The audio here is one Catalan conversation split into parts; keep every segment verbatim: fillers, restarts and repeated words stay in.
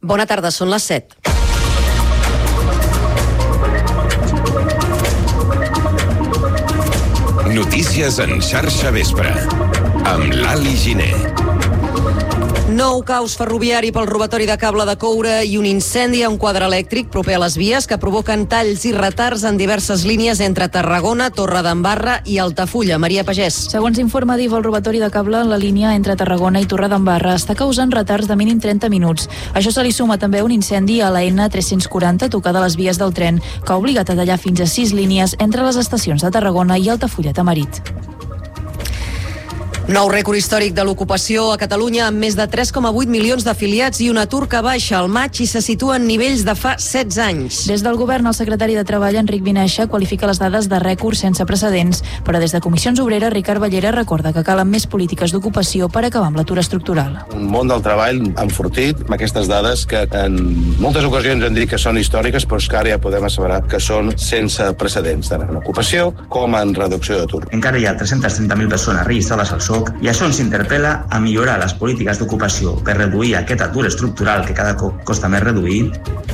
Bona tarda, són les set. Notícies en xarxa vespre, amb l'Ali Giner. Nou caos ferroviari pel robatori de cable de coure i un incendi a un quadre elèctric proper a les vies que provoquen talls i retards en diverses línies entre Tarragona, Torredembarra i Altafulla. Maria Pagès. Segons informa D I V, el robatori de cable en la línia entre Tarragona i Torredembarra està causant retards de mínim trenta minuts. Això se li suma també un incendi a la N tres-cents quaranta tocada a les vies del tren, que ha obligat a tallar fins a sis línies entre les estacions de Tarragona i Altafulla-Tamarit. Nou rècord històric de l'ocupació a Catalunya amb més de tres coma vuit milions d'afiliats i un atur que baixa al maig i se situa en nivells de fa setze anys. Des del govern, el secretari de Treball, Enric Vinaixa, qualifica les dades de rècord sense precedents, però des de Comissions Obreres, Ricard Ballera recorda que calen més polítiques d'ocupació per acabar amb l'atur estructural. Un món del treball enfortit amb aquestes dades que en moltes ocasions han dit que són històriques, però és que ara ja podem asseverar que són sense precedents, tant en ocupació com en reducció d'atur. Encara hi ha tres-centes trenta mil persones registrades al S O C i això ens interpel·la a millorar les polítiques d'ocupació per reduir aquest atur estructural que cada cop costa més reduir.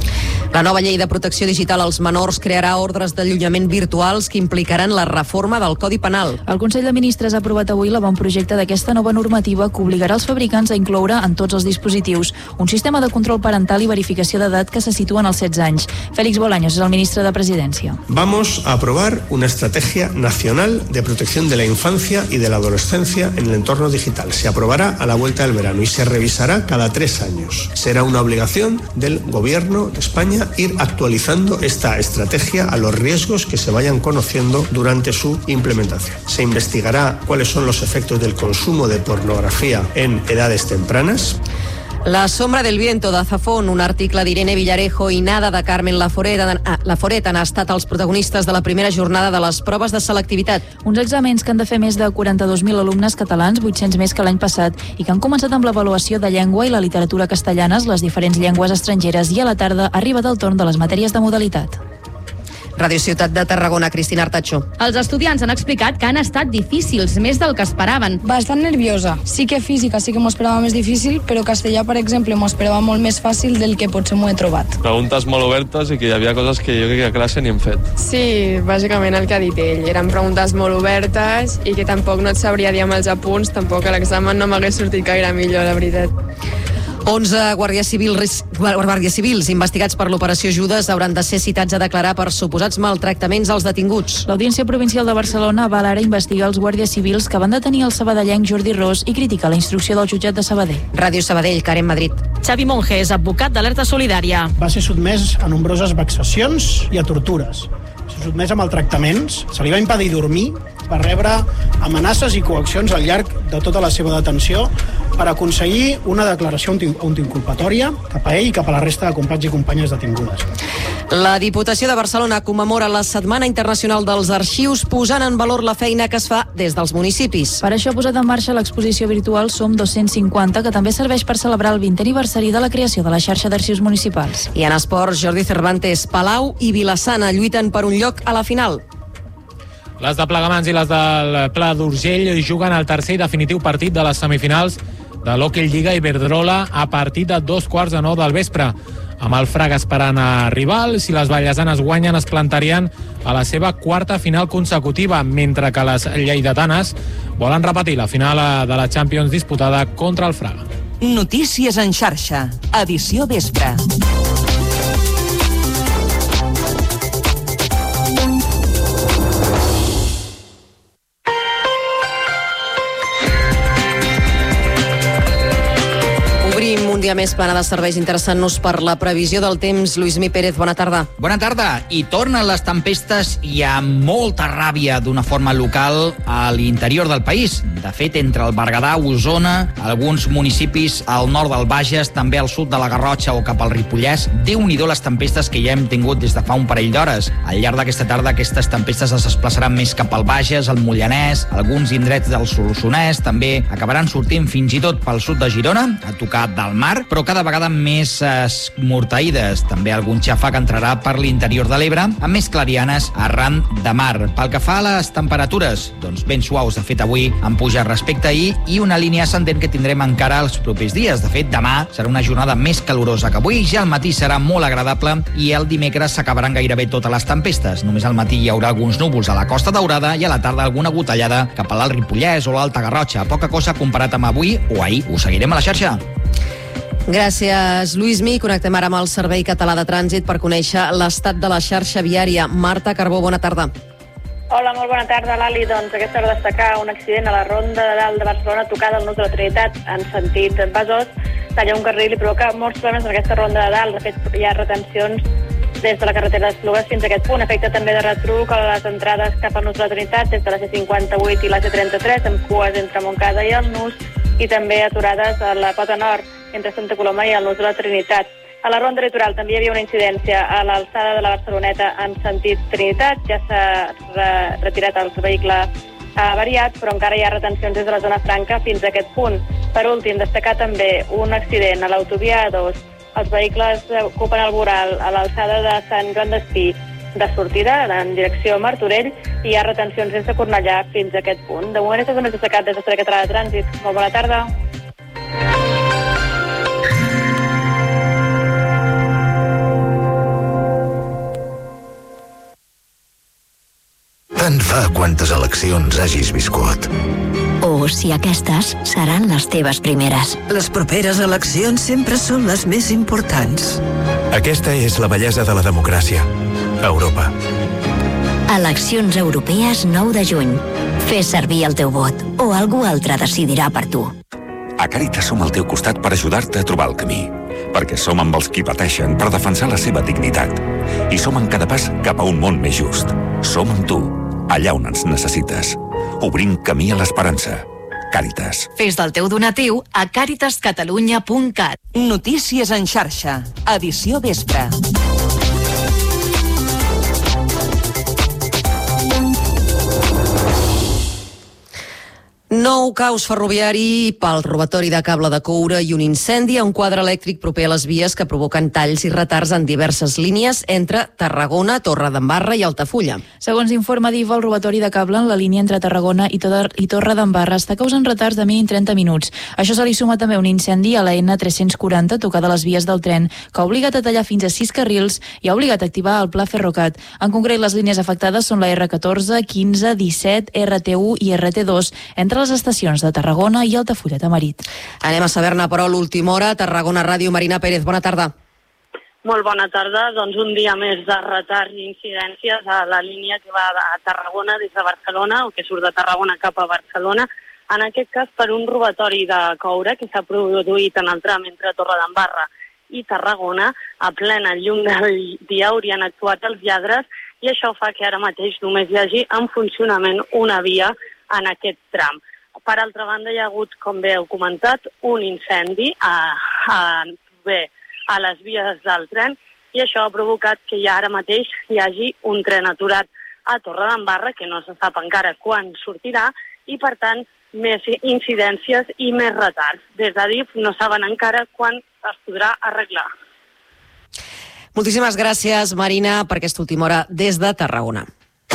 La nova llei de protecció digital als menors crearà ordres d'allunyament virtuals que implicaran la reforma del Codi Penal. El Consell de Ministres ha aprovat avui l'avantprojecte d'aquesta nova normativa que obligarà els fabricants a incloure en tots els dispositius un sistema de control parental i verificació d'edat que se situen als setze anys. Félix Bolaños és el ministre de Presidència. Vamos a aprobar una estrategia nacional de protección de la infancia y de la adolescencia en el entorno digital. Se aprobará a la vuelta del verano y se revisará cada tres años. Será una obligación del Gobierno de España ir actualizando esta estrategia a los riesgos que se vayan conociendo durante su implementación. Se investigará cuáles son los efectos del consumo de pornografía en edades tempranas. La sombra del viento de Zafón, un article d'Irene Villarejo i Nada de Carmen Laforet, ah, Laforet han estat els protagonistes de la primera jornada de les proves de selectivitat. Uns exàmens que han de fer més de quaranta-dos mil alumnes catalans, vuit-cents més que l'any passat, i que han començat amb l'avaluació de llengua i la literatura castellanes, les diferents llengües estrangeres, i a la tarda ha arribat el torn de les matèries de modalitat. Ràdio Ciutat de Tarragona, Cristina Artacho. Els estudiants han explicat que han estat difícils, més del que esperaven. Bastant nerviosa. Sí que física sí que m'ho esperava més difícil, però castellà, per exemple, m'ho esperava molt més fàcil del que potser m'ho he trobat. Preguntes molt obertes i que hi havia coses que jo crec que a classe ni hem fet. Sí, bàsicament el que ha dit ell. Eren preguntes molt obertes i que tampoc no et sabria dir amb els apunts, tampoc a l'examen no m'hagués sortit gaire millor, la veritat. onze guàrdies civils, guàrdies civils investigats per l'operació Judes hauran de ser citats a declarar per suposats maltractaments als detinguts. L'Audiència Provincial de Barcelona va ara investigar els guàrdies civils que van detenir el sabadellenc Jordi Ros i criticar la instrucció del jutjat de Sabadell. Ràdio Sabadell, Karen Madrid. Xavi Monge és advocat d'Alerta Solidària. Va ser sotmès a nombroses vexacions i a tortures. Va ser sotmès a maltractaments, se li va impedir dormir, va rebre amenaces i coaccions al llarg de tota la seva detenció per aconseguir una declaració autoinculpatòria cap a ell i cap a la resta de companys i companyes detingudes. La Diputació de Barcelona commemora la Setmana Internacional dels Arxius posant en valor la feina que es fa des dels municipis. Per això ha posat en marxa l'exposició virtual Som dos-cents cinquanta, que també serveix per celebrar el vintè aniversari de la creació de la xarxa d'arxius municipals. I en esports, Jordi Cervantes, Palau i Vilassana lluiten per un lloc a la final. Les de Plegamans i les del Pla d'Urgell juguen el tercer i definitiu partit de les semifinals de l'Hockey Lliga Iberdrola a partir de dos quarts de nou del vespre. Amb el Fraga esperant a rival, si les vallesanes guanyen es plantarien a la seva quarta final consecutiva, mentre que les lleidatanes volen repetir la final de la Champions disputada contra el Fraga. Notícies en xarxa, edició vespre. Un dia més plana de serveis, interessant-nos per la previsió del temps. Lluís Mi Pérez, bona tarda. Bona tarda. I tornen les tempestes i hi ha molta ràbia d'una forma local a l'interior del país. De fet, entre el Berguedà, Osona, alguns municipis al nord del Bages, també al sud de la Garrotxa o cap al Ripollès, Déu-n'hi-do les tempestes que ja hem tingut des de fa un parell d'hores. Al llarg d'aquesta tarda aquestes tempestes es desplaçaran més cap al Bages, al Moianès, alguns indrets del Solsonès, també acabaran sortint fins i tot pel sud de Girona, a tocar del mar, mar, però cada vegada més esmorteïdes. També algun xàfec entrarà per l'interior de l'Ebre, amb més clarianes arran de mar. Pel que fa a les temperatures, doncs ben suaus. De fet, avui han pujat respecte a ahir i una línia ascendent que tindrem encara els propers dies. De fet, demà serà una jornada més calorosa que avui. Ja al matí serà molt agradable i el dimecres s'acabaran gairebé totes les tempestes. Només al matí hi haurà alguns núvols a la Costa Daurada i a la tarda alguna gotellada cap a l'Alt Ripollès o l'Alta Garrotxa. Poca cosa comparat amb avui o ahir. Ho seguirem a la xarxa. Gràcies, Lluïsmi. Connectem ara amb el Servei Català de Trànsit per conèixer l'estat de la xarxa viària. Marta Carbó, bona tarda. Hola, molt bona tarda, Lali. Doncs aquesta hora destacar un accident a la Ronda de Dalt de Barcelona, tocada al nus de la Trinitat, en sentit Besòs. Talla un carril i provoca molts problemes en aquesta Ronda de Dalt. De fet, hi ha retencions des de la carretera d'Esplugues fins a aquest punt. Afecta també de retruc a les entrades cap al nus de la Trinitat, des de la C cinquanta-vuit i la C trenta-tres, amb cues entre Montcada i el nus, i també aturades a la Pota Nord, entre Santa Coloma i el nus de la Trinitat. A la Ronda Litoral també hi havia una incidència a l'alçada de la Barceloneta en sentit Trinitat. Ja s'ha re retirat el vehicle avariat, però encara hi ha retencions des de la zona franca fins a aquest punt. Per últim, destacar també un accident a l'autovia A dos. Els vehicles ocupen el voral a l'alçada de Sant Joan d'Espí de sortida en direcció a Martorell i hi ha retencions des de Cornellà fins a aquest punt. De moment, això és el més destacat des del Servei Català de Trànsit. Molt bona tarda. Tant fa quantes eleccions hagis viscut. O si aquestes seran les teves primeres. Les properes eleccions sempre són les més importants. Aquesta és la bellesa de la democràcia. Europa. Eleccions europees nou de juny. Fes servir el teu vot o algú altre decidirà per tu. A Càritas som al teu costat per ajudar-te a trobar el camí. Perquè som amb els qui pateixen per defensar la seva dignitat. I som en cada pas cap a un món més just. Som amb tu, allà on ens necessites. Obrim camí a l'esperança. Càritas. Fes del teu donatiu a càritas catalunya punt cat. Notícies en xarxa. Edició vespre. Nou caos ferroviari pel robatori de cable de coure i un incendi a un quadre elèctric proper a les vies que provoquen talls i retards en diverses línies entre Tarragona, Torredembarra i Altafulla. Segons informa D I V, el robatori de cable en la línia entre Tarragona i, i Torredembarra està causant retards de mínim trenta minuts. Això se li suma també un incendi a la N tres-cents quaranta tocada a les vies del tren, que ha obligat a tallar fins a sis carrils i ha obligat a activar el pla Ferrocat. En concret, les línies afectades són la R catorze, quinze, disset, R T u i R T dos, entre les estacions de Tarragona i Altafulla Tamarit. Anem a saber-ne, però, l'última hora. Tarragona Ràdio, Marina Pérez, bona tarda. Molt bona tarda. Doncs un dia més de retards i incidències a la línia que va a Tarragona des de Barcelona, o que surt de Tarragona cap a Barcelona, en aquest cas per un robatori de coure que s'ha produït en el tram entre Torredembarra i Tarragona. A plena llum del dia haurien actuat els lladres i això fa que ara mateix només hi hagi en funcionament una via en aquest tram. Per altra banda, hi ha hagut, com bé heu comentat, un incendi a, a, bé, a les vies del tren i això ha provocat que ja ara mateix hi hagi un tren aturat a Torredembarra, que no se sap encara quan sortirà, i per tant més incidències i més retards. Des de D I V no saben encara quan es podrà arreglar. Moltíssimes gràcies, Marina, per aquesta última hora des de Tarragona.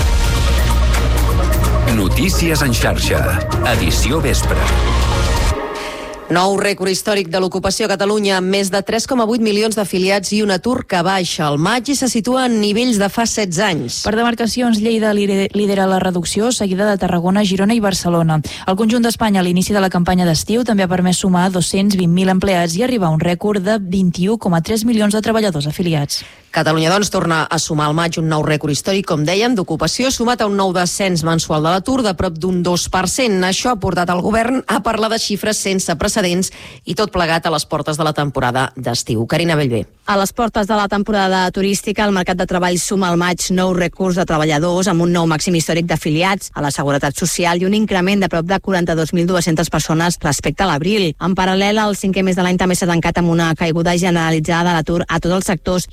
Notícies en xarxa. Edició vespre. Nou rècord històric de l'ocupació a Catalunya, amb més de tres coma vuit milions d'afiliats i un atur que baixa al maig i se situa en nivells de fa setze anys. Per demarcacions, Lleida lidera la reducció, seguida de Tarragona, Girona i Barcelona. El conjunt d'Espanya, a l'inici de la campanya d'estiu, també ha permès sumar dos-cents vint mil empleats i arribar a un rècord de vint-i-u coma tres milions de treballadors afiliats. Catalunya, doncs, torna a sumar al maig un nou rècord històric, com dèiem, d'ocupació, sumat a un nou descens mensual de l'atur de prop d'un dos per cent. Això ha portat el govern a parlar de xifres sense precedents i tot plegat a les portes de la temporada d'estiu. Carina Bellver. A les portes de la temporada turística, el mercat de treball suma al maig nous rècords de treballadors amb un nou màxim històric d'afiliats a la Seguretat Social i un increment de prop de quaranta-dos mil dues-centes persones respecte a l'abril. En paral·lel, el cinquè mes de l'any també s'ha tancat amb una caiguda generalitzada de l'atur a tots els sectors i a les quatre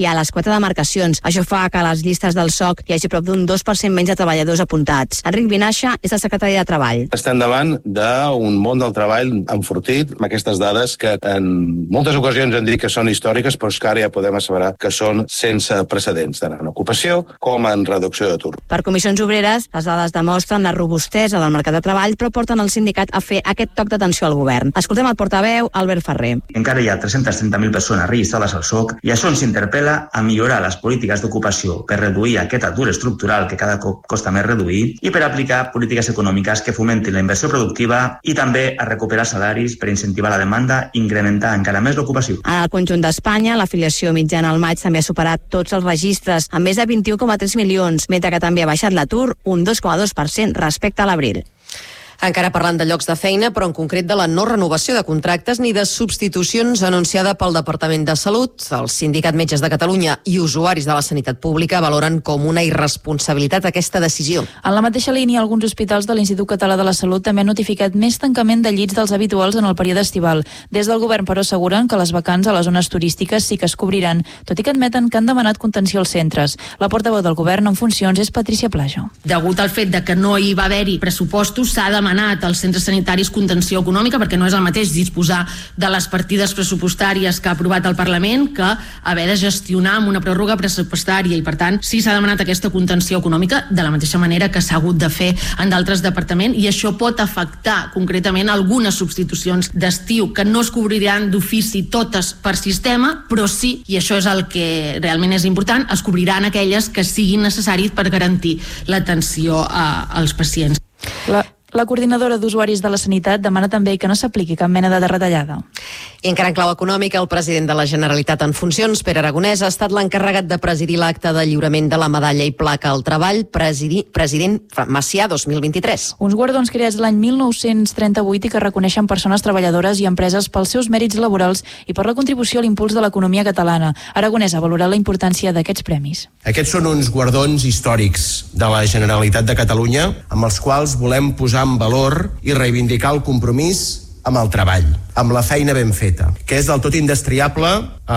quatre demarcacions. Això fa que a les llistes del S O C hi hagi prop d'un dos per cent menys de treballadors apuntats. Enric Vinaixa és el secretari de Treball. Estem davant d'un món del treball enfortit amb aquestes dades que en moltes ocasions hem dit que són històriques, però que ara ja podem asseverar que són sense precedents, tant en ocupació com en reducció d'atur. Per Comissions Obreres, les dades demostren la robustesa del mercat de treball, però porten el sindicat a fer aquest toc d'atenció al govern. Escoltem el portaveu, Albert Ferrer. Encara hi ha tres-centes trenta mil persones registrades al S O C i això ens interpel·la a millorar les polítiques d'ocupació per reduir aquest atur estructural que cada cop costa més reduir i per aplicar polítiques econòmiques que fomentin la inversió productiva i també a recuperar salaris per incentivar la demanda i incrementar encara més l'ocupació. En el conjunt d'Espanya, l'afiliació mitjana al maig també ha superat tots els registres, amb més de vint-i-u coma tres milions, mentre que també ha baixat l'atur un dos coma dos per cent respecte a l'abril. Encara parlant de llocs de feina, però en concret de la no renovació de contractes ni de substitucions anunciada pel Departament de Salut. El Sindicat Metges de Catalunya i usuaris de la sanitat pública valoren com una irresponsabilitat aquesta decisió. En la mateixa línia, alguns hospitals de l'Institut Català de la Salut també han notificat més tancament de llits dels habituals en el període estival. Des del govern, però, asseguren que les vacants a les zones turístiques sí que es cobriran, tot i que admeten que han demanat contenció als centres. La portaveu del govern en funcions és Patricia Plajo. Degut al fet de que no hi va haver-hi pressupostos, s'ha demanat als centres sanitaris contenció econòmica, perquè no és el mateix disposar de les partides pressupostàries que ha aprovat el Parlament que haver de gestionar amb una pròrroga pressupostària, i per tant sí s'ha demanat aquesta contenció econòmica de la mateixa manera que s'ha hagut de fer en d'altres departaments, i això pot afectar concretament algunes substitucions d'estiu que no es cobriran d'ofici totes per sistema, però sí, i això és el que realment és important, es cobriran aquelles que siguin necessàries per garantir l'atenció als pacients. La... La coordinadora d'usuaris de la sanitat demana també que no s'apliqui cap mena de retallada. I encara en clau econòmica, el president de la Generalitat en funcions, Pere Aragonès, ha estat l'encarregat de presidir l'acte de lliurament de la medalla i placa al treball presidi, president Macià dos mil vint-i-tres. Uns guardons creats l'any mil nou-cents trenta-vuit i que reconeixen persones treballadores i empreses pels seus mèrits laborals i per la contribució a l'impuls de l'economia catalana. Aragonès ha valorat la importància d'aquests premis. Aquests són uns guardons històrics de la Generalitat de Catalunya amb els quals volem posar en valor i reivindicar el compromís amb el treball, amb la feina ben feta, que és del tot indestriable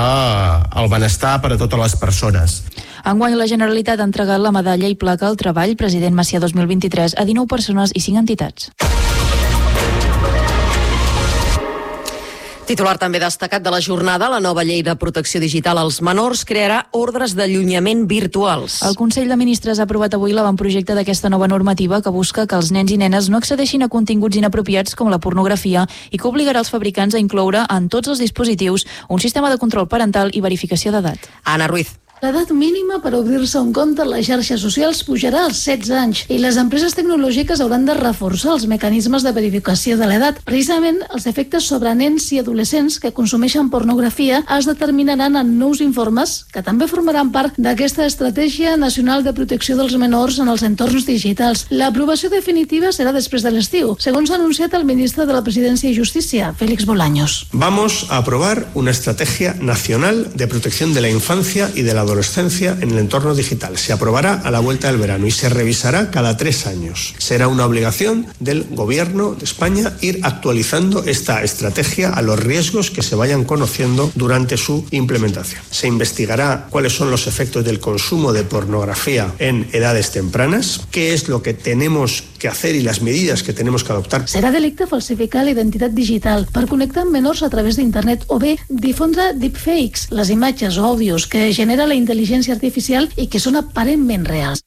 al benestar per a totes les persones. Enguany, la Generalitat ha entregat la medalla i placa al treball president Macià dos mil vint-i-tres a dinou persones i cinc entitats. Titular també destacat de la jornada, la nova llei de protecció digital als menors crearà ordres d'allunyament virtuals. El Consell de Ministres ha aprovat avui l'avantprojecte d'aquesta nova normativa que busca que els nens i nenes no accedeixin a continguts inapropiats com la pornografia i que obligarà els fabricants a incloure en tots els dispositius un sistema de control parental i verificació d'edat. Anna Ruiz. L'edat mínima per obrir-se un compte a les xarxes socials pujarà als setze anys i les empreses tecnològiques hauran de reforçar els mecanismes de verificació de l'edat. Precisament, els efectes sobre nens i adolescents que consumeixen pornografia es determinaran en nous informes que també formaran part d'aquesta Estratègia Nacional de Protecció dels Menors en els entorns digitals. L'aprovació definitiva serà després de l'estiu, segons ha anunciat el ministre de la Presidència i Justícia, Félix Bolaños. Vamos a aprobar una estrategia nacional de protección de la infancia y de la adolescencia en el entorno digital. Se aprobará a la vuelta del verano y se revisará cada tres años. Será una obligación del Gobierno de España ir actualizando esta estrategia a los riesgos que se vayan conociendo durante su implementación. Se investigará cuáles son los efectos del consumo de pornografía en edades tempranas, qué es lo que tenemos que hacer y las medidas que tenemos que adoptar. Serà delicte falsificar la identitat digital per connectar amb menors a través d'internet o bé difondre deepfakes, les imatges o àudios que genera la intel·ligència artificial i que són aparentment reals.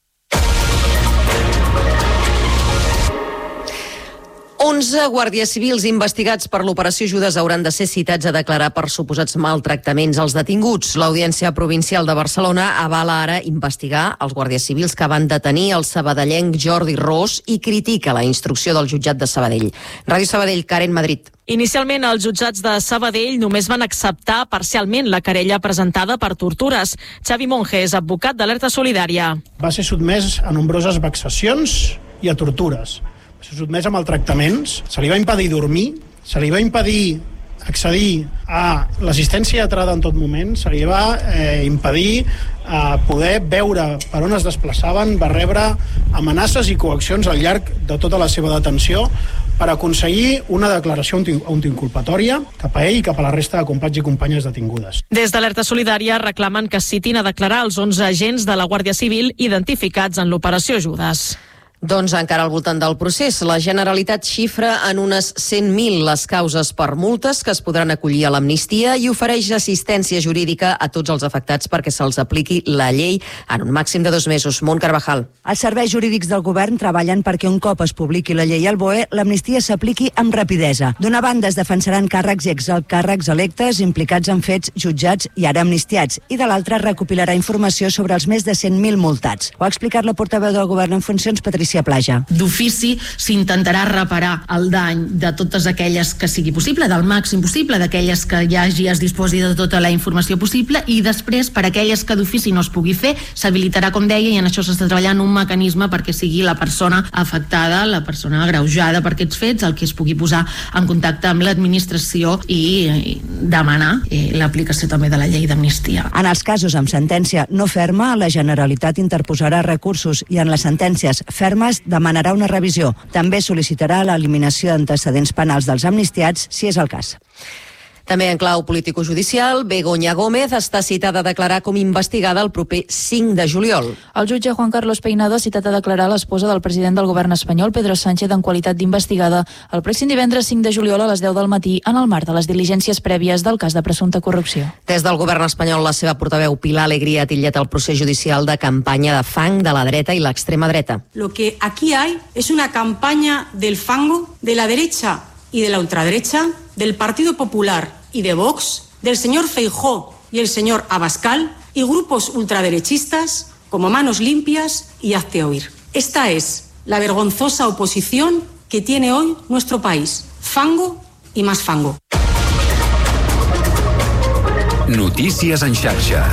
onze guàrdies civils investigats per l'operació Judes hauran de ser citats a declarar per suposats maltractaments als detinguts. L'Audiència Provincial de Barcelona avala ara investigar els guàrdies civils que van detenir el sabadellenc Jordi Ros i critica la instrucció del jutjat de Sabadell. Ràdio Sabadell, Karen Madrid. Inicialment, els jutjats de Sabadell només van acceptar parcialment la querella presentada per tortures. Xavi Monge és advocat d'Alerta Solidària. Va ser sotmès a nombroses vexacions i a tortures. Va ser sotmès a maltractaments, se li va impedir dormir, se li va impedir accedir a l'assistència lletrada en tot moment, se li va eh, impedir eh, poder veure per on es desplaçaven, va rebre amenaces i coaccions al llarg de tota la seva detenció per aconseguir una declaració autoinculpatòria cap a ell i cap a la resta de companys i companyes detingudes. Des d'Alerta Solidària reclamen que citin a declarar els onze agents de la Guàrdia Civil identificats en l'operació Judes. Doncs encara al voltant del procés, la Generalitat xifra en unes cent mil les causes per multes que es podran acollir a l'amnistia i ofereix assistència jurídica a tots els afectats perquè se'ls apliqui la llei en un màxim de dos mesos. Mont Carvajal. Els serveis jurídics del govern treballen perquè un cop es publiqui la llei al B O E, l'amnistia s'apliqui amb rapidesa. D'una banda es defensaran càrrecs i exalcàrrecs electes implicats en fets jutjats i ara amnistiats, i de l'altra recopilarà informació sobre els més de cent mil multats. Ho ha explicat la portaveu del govern en funcions, Patricia Plaja. D'ofici s'intentarà reparar el dany de totes aquelles que sigui possible, del màxim possible, d'aquelles que hi hagi, es disposi de tota la informació possible, i després, per aquelles que d'ofici no es pugui fer, s'habilitarà, com deia, i en això s'està treballant un mecanisme perquè sigui la persona afectada, la persona agreujada per aquests fets, el que es pugui posar en contacte amb l'administració i, i demanar eh, l'aplicació també de la llei d'amnistia. En els casos amb sentència no ferma, la Generalitat interposarà recursos i en les sentències fermes demanarà una revisió. També sol·licitarà l'eliminació d'antecedents penals dels amnistiats, si és el cas. També en clau político-judicial, Begoña Gómez està citada a declarar com investigada el proper cinc de juliol. El jutge Juan Carlos Peinado ha citat a declarar l'esposa del president del govern espanyol, Pedro Sánchez, en qualitat d'investigada el pròxim divendres cinc de juliol a les deu del matí en el marc de les diligències prèvies del cas de presumpta corrupció. Des del govern espanyol, la seva portaveu Pilar Alegría ha titllat el procés judicial de campanya de fang de la dreta i l'extrema dreta. Lo que aquí hay es una campaña del fango de la derecha y de la ultraderecha, del Partido Popular y de Vox, del señor Feijóo y el señor Abascal y grupos ultraderechistas como Manos Limpias y Hazte Oír. Esta es la vergonzosa oposición que tiene hoy nuestro país. Fango y más fango. Notícies en xarxa.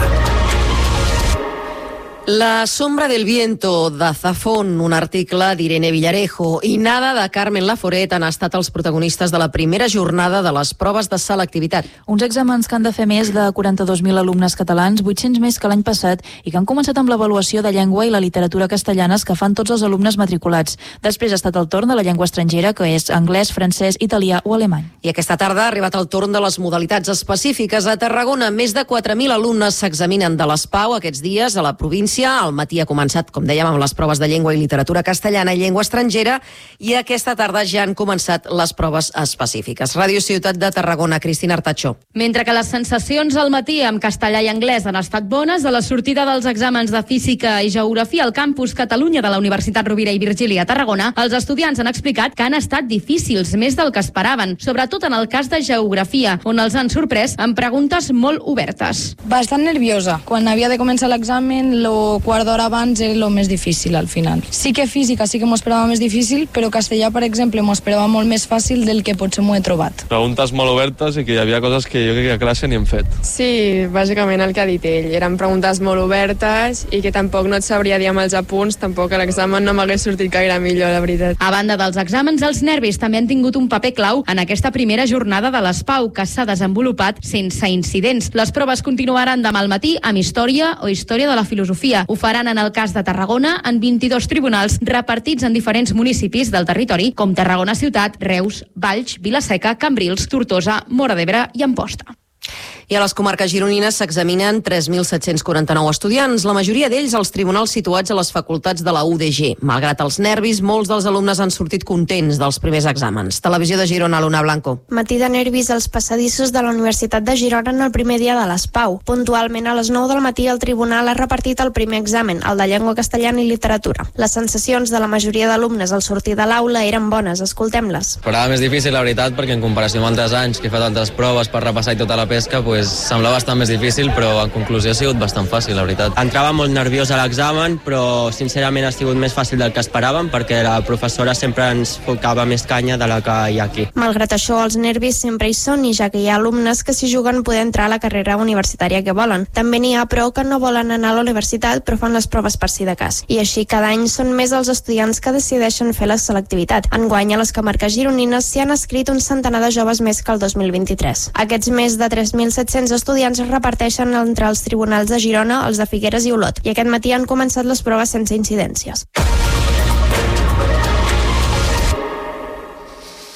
La sombra del viento de Zafón, un article d'Irene Villarejo, i Nada de Carmen Laforet han estat els protagonistes de la primera jornada de les proves de selectivitat. Uns exàmens que han de fer més de quaranta-dos mil alumnes catalans, vuit-cents més que l'any passat, i que han començat amb l'avaluació de llengua i la literatura castellanes que fan tots els alumnes matriculats. Després ha estat el torn de la llengua estrangera, que és anglès, francès, italià o alemany. I aquesta tarda ha arribat el torn de les modalitats específiques. A Tarragona, més de quatre mil alumnes s'examinen de les Pau aquests dies a la província. Al matí ha començat, com dèiem, amb les proves de llengua i literatura castellana i llengua estrangera, i aquesta tarda ja han començat les proves específiques. Ràdio Ciutat de Tarragona, Cristina Artacho. Mentre que les sensacions al matí amb castellà i anglès han estat bones, a la sortida dels exàmens de física i geografia al campus Catalunya de la Universitat Rovira i Virgili a Tarragona, els estudiants han explicat que han estat difícils, més del que esperaven, sobretot en el cas de geografia, on els han sorprès amb preguntes molt obertes. Bastant nerviosa. Quan havia de començar l'examen, lo quart d'hora abans era el més difícil al final. Sí que física sí que m'ho esperava més difícil, però castellà, per exemple, m'ho esperava molt més fàcil del que potser m'ho he trobat. Preguntes molt obertes i que hi havia coses que jo crec que a classe ni hem fet. Sí, bàsicament el que ha dit ell. Eren preguntes molt obertes i que tampoc no et sabria dir amb els apunts, tampoc a l'examen no m'hagués sortit gaire millor, la veritat. A banda dels exàmens, els nervis també han tingut un paper clau en aquesta primera jornada de les Pau, que s'ha desenvolupat sense incidents. Les proves continuaran demà al matí amb història o història de la filosofia. Ho faran en el cas de Tarragona en vint-i-dos tribunals repartits en diferents municipis del territori, com Tarragona Ciutat, Reus, Valls, Vila-seca, Cambrils, Tortosa, Móra d'Ebre i Amposta. I a les comarques gironines s'examinen tres mil set-cents quaranta-nou estudiants, la majoria d'ells als tribunals situats a les facultats de la U D G. Malgrat els nervis, molts dels alumnes han sortit contents dels primers exàmens. Televisió de Girona, Luna Blanco. Matí de nervis als passadissos de la Universitat de Girona en el primer dia de les Pau. Puntualment a les nou del matí el tribunal ha repartit el primer examen, el de llengua castellana i literatura. Les sensacions de la majoria d'alumnes al sortir de l'aula eren bones, escoltem-les. Esperava més difícil, la veritat, perquè en comparació amb altres anys que he fet altres proves per repassar i tota la pesca, pues, semblava bastant més difícil, però en conclusió ha sigut bastant fàcil, la veritat. Entrava molt nerviós a l'examen, però sincerament ha sigut més fàcil del que esperàvem, perquè la professora sempre ens focava més canya de la que hi ha aquí. Malgrat això, els nervis sempre hi són, i ja que hi ha alumnes que s'hi juguen poder entrar a la carrera universitària que volen. També n'hi ha prou que no volen anar a la universitat, però fan les proves per si de cas. I així cada any són més els estudiants que decideixen fer la selectivitat. Enguany a les comarques gironines s'hi han escrit un centenar de joves més que el dos mil vint-i-tres. Aquests més de tres mil set-cents estudiants es reparteixen entre els tribunals de Girona, els de Figueres i Olot, i aquest matí han començat les proves sense incidències.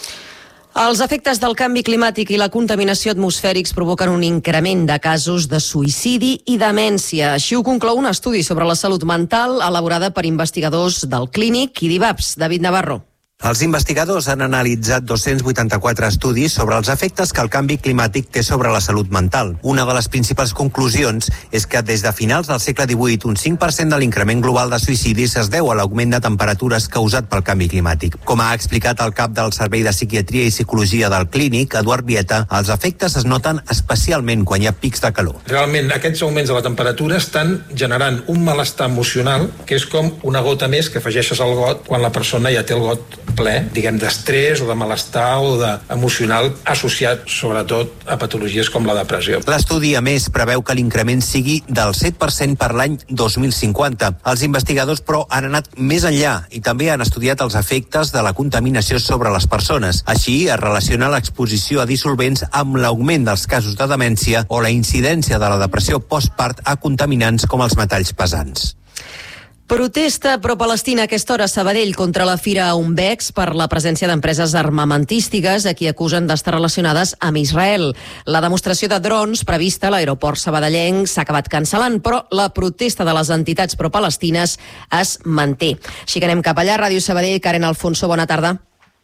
Els efectes del canvi climàtic i la contaminació atmosfèrics provoquen un increment de casos de suïcidi i demència. Així ho conclou un estudi sobre la salut mental elaborada per investigadors del Clínic i d'I V A P S. David Navarro. Els investigadors han analitzat dos-cents vuitanta-quatre estudis sobre els efectes que el canvi climàtic té sobre la salut mental. Una de les principals conclusions és que des de finals del segle divuit un cinc per cent de l'increment global de suïcidis es deu a l'augment de temperatures causat pel canvi climàtic. Com ha explicat el cap del Servei de Psiquiatria i Psicologia del Clínic, Eduard Vieta, els efectes es noten especialment quan hi ha pics de calor. Realment, aquests augments de la temperatura estan generant un malestar emocional que és com una gota més que afegeixes al got quan la persona ja té el got ple, diguem, d'estrès o de malestar o d'emocional associat sobretot a patologies com la depressió. L'estudi, a més, preveu que l'increment sigui del set per cent per l'any dos mil cinquanta. Els investigadors, però, han anat més enllà i també han estudiat els efectes de la contaminació sobre les persones. Així, es relaciona l'exposició a dissolvents amb l'augment dels casos de demència o la incidència de la depressió postpart a contaminants com els metalls pesants. Protesta pro-palestina a aquesta hora a Sabadell contra la Fira Umbex per la presència d'empreses armamentístiques a qui acusen d'estar relacionades amb Israel. La demostració de drons prevista a l'aeroport sabadellenc s'ha acabat cancel·lant, però la protesta de les entitats pro-palestines es manté. Així que anem cap allà. Ràdio Sabadell, Karen Alfonso, bona tarda.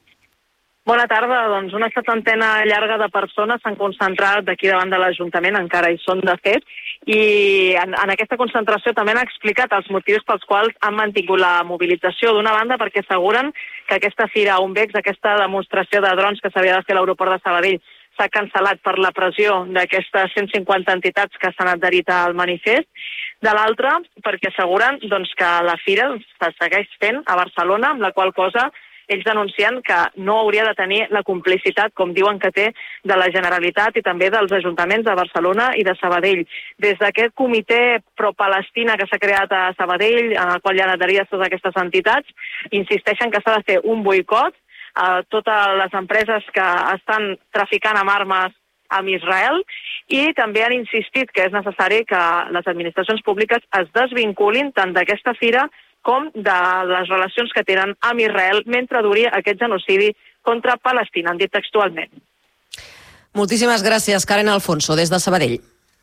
Bona tarda. Doncs una setantena llarga de persones s'han concentrat d'aquí davant de l'Ajuntament, encara hi són de fet, i en, en aquesta concentració també han explicat els motius pels quals han mantingut la mobilització. D'una banda, perquè asseguren que aquesta Fira Umbex, aquesta demostració de drons que s'havia de fer a l'aeroport de Sabadell, s'ha cancel·lat per la pressió d'aquestes cent cinquanta entitats que s'han adherit al manifest. De l'altra, perquè asseguren doncs, que la Fira se segueix fent a Barcelona, amb la qual cosa ells denuncien que no hauria de tenir la complicitat, com diuen que té, de la Generalitat i també dels ajuntaments de Barcelona i de Sabadell. Des d'aquest comitè pro-Palestina que s'ha creat a Sabadell, en el qual hi ha adherides totes aquestes entitats, insisteixen que s'ha de fer un boicot a totes les empreses que estan traficant amb armes amb Israel, i també han insistit que és necessari que les administracions públiques es desvinculin tant d'aquesta fira com de les relacions que tenen amb Israel mentre duri aquest genocidi contra Palestina, han dit textualment. Moltíssimes gràcies, Karen Alfonso, des de Sabadell.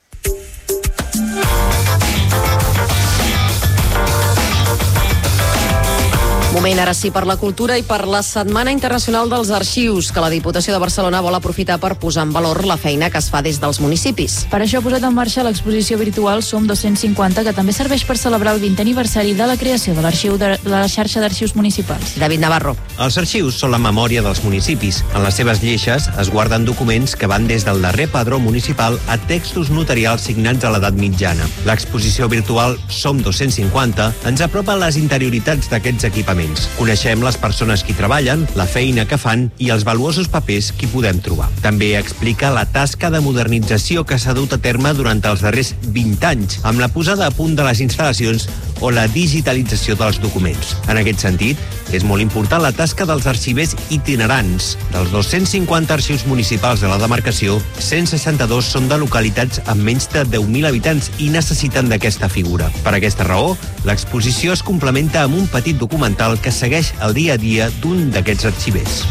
Moment ara sí per la cultura i per la Setmana Internacional dels Arxius, que la Diputació de Barcelona vol aprofitar per posar en valor la feina que es fa des dels municipis. Per això ha posat en marxa l'exposició virtual Som dos-cents cinquanta, que també serveix per celebrar el vintè aniversari de la creació de l'arxiu de la xarxa d'arxius municipals. David Navarro. Els arxius són la memòria dels municipis. En les seves lleixes es guarden documents que van des del darrer padró municipal a textos notarials signats a l'edat mitjana. L'exposició virtual Som dos-cents cinquanta ens apropa les interioritats d'aquests equipaments. Coneixem les persones que hi treballen, la feina que fan i els valuosos papers que hi podem trobar. També explica la tasca de modernització que s'ha dut a terme durant els darrers vint anys, amb la posada a punt de les instal·lacions o la digitalització dels documents. En aquest sentit, és molt important la tasca dels arxivers itinerants. Dels dos-cents cinquanta arxius municipals de la demarcació, cent seixanta-dos són de localitats amb menys de deu mil habitants i necessiten d'aquesta figura. Per aquesta raó, l'exposició es complementa amb un petit documental que segueix el dia a dia d'un d'aquests arxivers.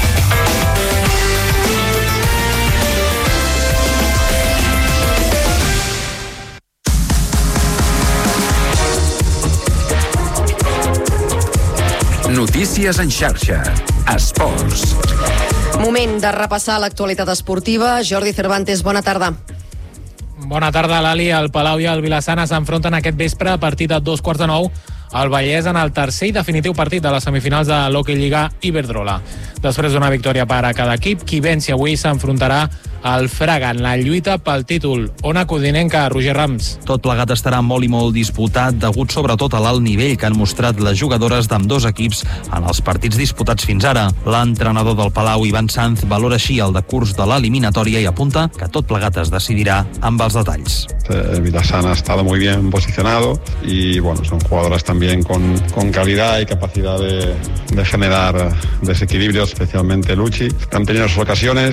Notícies en xarxa. Esports. Moment de repassar l'actualitat esportiva. Jordi Cervantes, bona tarda. Bona tarda, Lali. El Palau i el Vilassana s'enfronten aquest vespre a partir de dos quarts de nou al Vallès en el tercer i definitiu partit de les semifinals de l'Hockey Lliga Iberdrola. Després d'una victòria per a cada equip, qui venci avui s'enfrontarà al Fraga en la lluita pel títol. Ona Codinenca, Roger Rams. Tot plegat estarà molt i molt disputat, degut sobretot a l'alt nivell que han mostrat les jugadores d'ambdós equips en els partits disputats fins ara. L'entrenador del Palau, Ivan Sanz, valora així el decurs de l'eliminatòria i apunta que tot plegat es decidirà amb els detalls. El Vilassana ha estado muy bien posicionado y bueno, son jugadoras también con, con calidad y capacidad de, de generar desequilibrio, especialmente Luchi. Han tenido sus ocasiones,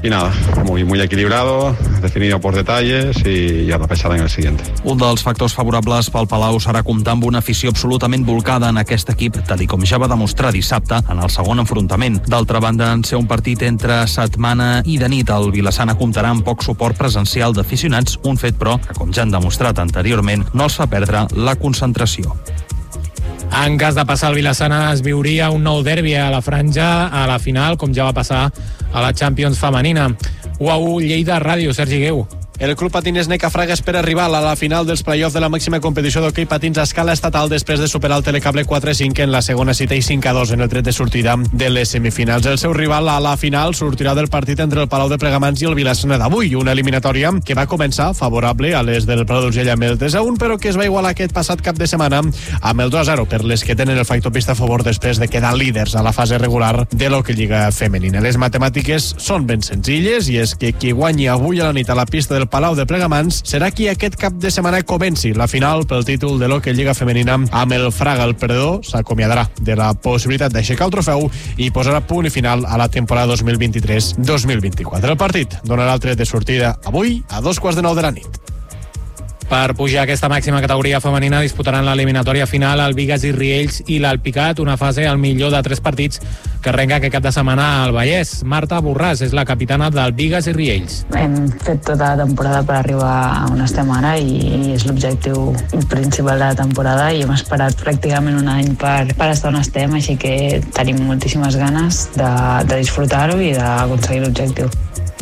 y nada, muy, muy equilibrado, definido por detalles y ya a pensar en el siguiente. Un dels factors favorables pel Palau serà comptar amb una afició absolutament volcada en aquest equip, tal com ja va demostrar dissabte en el segon enfrontament. D'altra banda, en ser un partit entre setmana i de nit, el Vilassana comptarà amb poc suport presencial d'aficionats, un fet, però, que com ja han demostrat anteriorment, no els fa perdre la concentració. En cas de passar el Vilassana es viuria un nou derbi a la franja a la final, com ja va passar a la Champions femenina. u a u Lleida Ràdio, Sergi Gueu. El club patiners Necafraga espera rival a la final dels play-off de la màxima competició d'hoquei patins a escala estatal després de superar el telecable quatre a cinc en la segona cita i cinc a dos en el tret de sortida de les semifinals. El seu rival a la final sortirà del partit entre el Palau de Plegamans i el Vilassana d'avui, una eliminatòria que va començar favorable a les del Palau d'Urgell amb el tres a un, però que es va igualar aquest passat cap de setmana amb el dos a zero per les que tenen el factor pista a favor després de quedar líders a la fase regular de l'hoquei lliga femenina. Les matemàtiques són ben senzilles i és que qui guanyi avui a la nit a la pista del Palau de Plegamans serà qui aquest cap de setmana comenci la final pel títol de l'hoquei lliga femenina amb el Fraga. El perdedor s'acomiadarà de la possibilitat d'aixecar el trofeu i posarà punt i final a la temporada dos mil vint-i-tres dos mil vint-i-quatre. El partit donarà el tret de sortida avui a dos quarts de nou de la nit. Per pujar a aquesta màxima categoria femenina disputaran l'eliminatòria final el Bigues i Riells i l'Alpicat, una fase al millor de tres partits que arrenca aquest cap de setmana al Vallès. Marta Borràs és la capitana del Bigues i Riells. Hem fet tota la temporada per arribar on estem ara i és l'objectiu principal de la temporada i hem esperat pràcticament un any per, per estar on estem, així que tenim moltíssimes ganes de, de disfrutar-ho i d'aconseguir l'objectiu.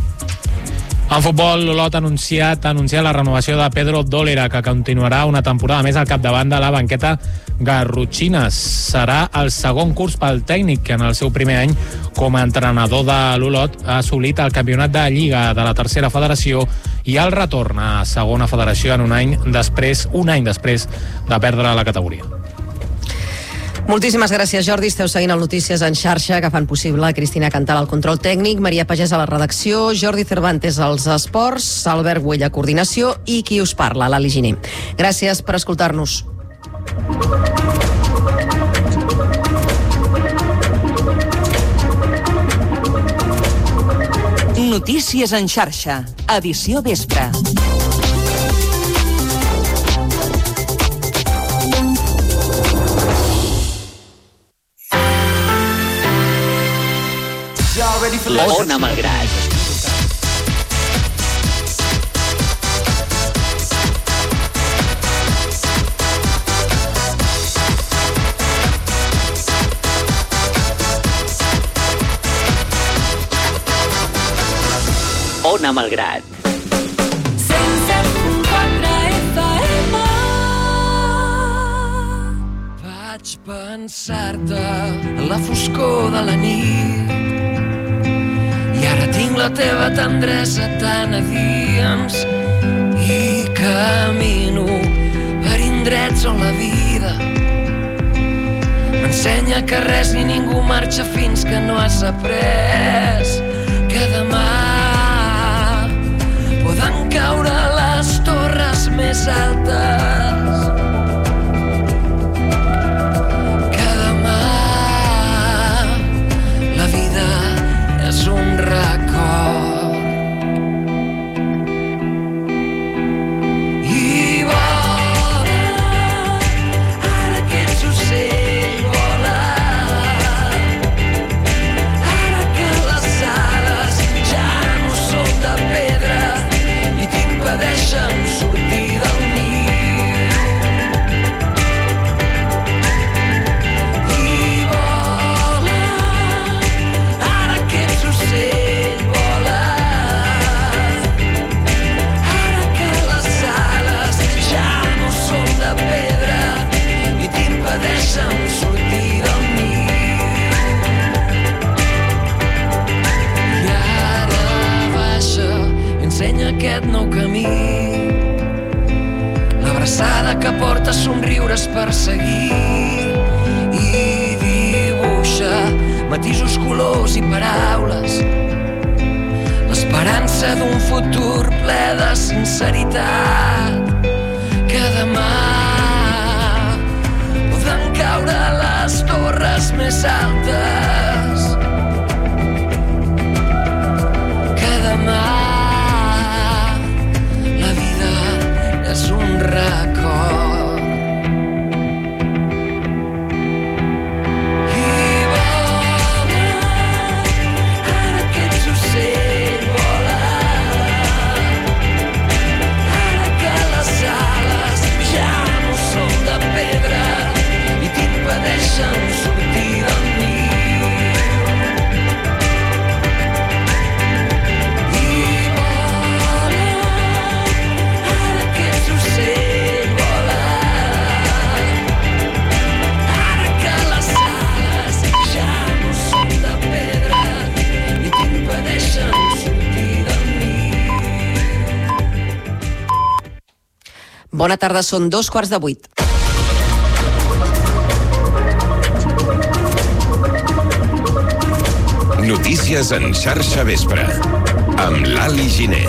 En futbol, l'Olot ha anunciat, ha anunciat la renovació de Pedro Dólera, que continuarà una temporada més al capdavant de la banqueta garrotxina. Serà el segon curs pel tècnic, que en el seu primer any com a entrenador de l'Olot ha assolit el campionat de Lliga de la tercera federació i el retorn a segona federació en un any després, un any després de perdre la categoria. Moltíssimes gràcies, Jordi. Esteu seguint el Notícies en xarxa, que fan possible Cristina Cantal al control tècnic, Maria Pagès a la redacció, Jordi Cervantes als esports, Albert Güell a coordinació i qui us parla, l'Ali Giner. Gràcies per escoltar-nos. Notícies en xarxa, edició vespre. Ona Malgrat. Ona Malgrat. Vaig pensar-te a la foscor de la nit i ara tinc la teva tendresa tan a dins i camino per indrets on la vida m'ensenya que res ni ningú marxa fins que no has après que demà poden caure les torres més altes, que demà la vida és un record. I vola, ara que ets ocell, vola, ara que les ales ja no són de pedra i t'impedeixen sortir del niu. I vola, ara que ets ocell, vola, ara que les ales ja no són de pedra i t'impedeixen sortir del niu. I ara baixa, ensenya aquest nou camí, l'abraçada que porta somriures per seguir i dibuixa matisos, colors i paraules, l'esperança d'un futur ple de sinceritat, que demà poden caure les torres més altes, que Bona tarda, són dos quarts de vuit. Notícies en xarxa vespre, amb l'Ali Giner.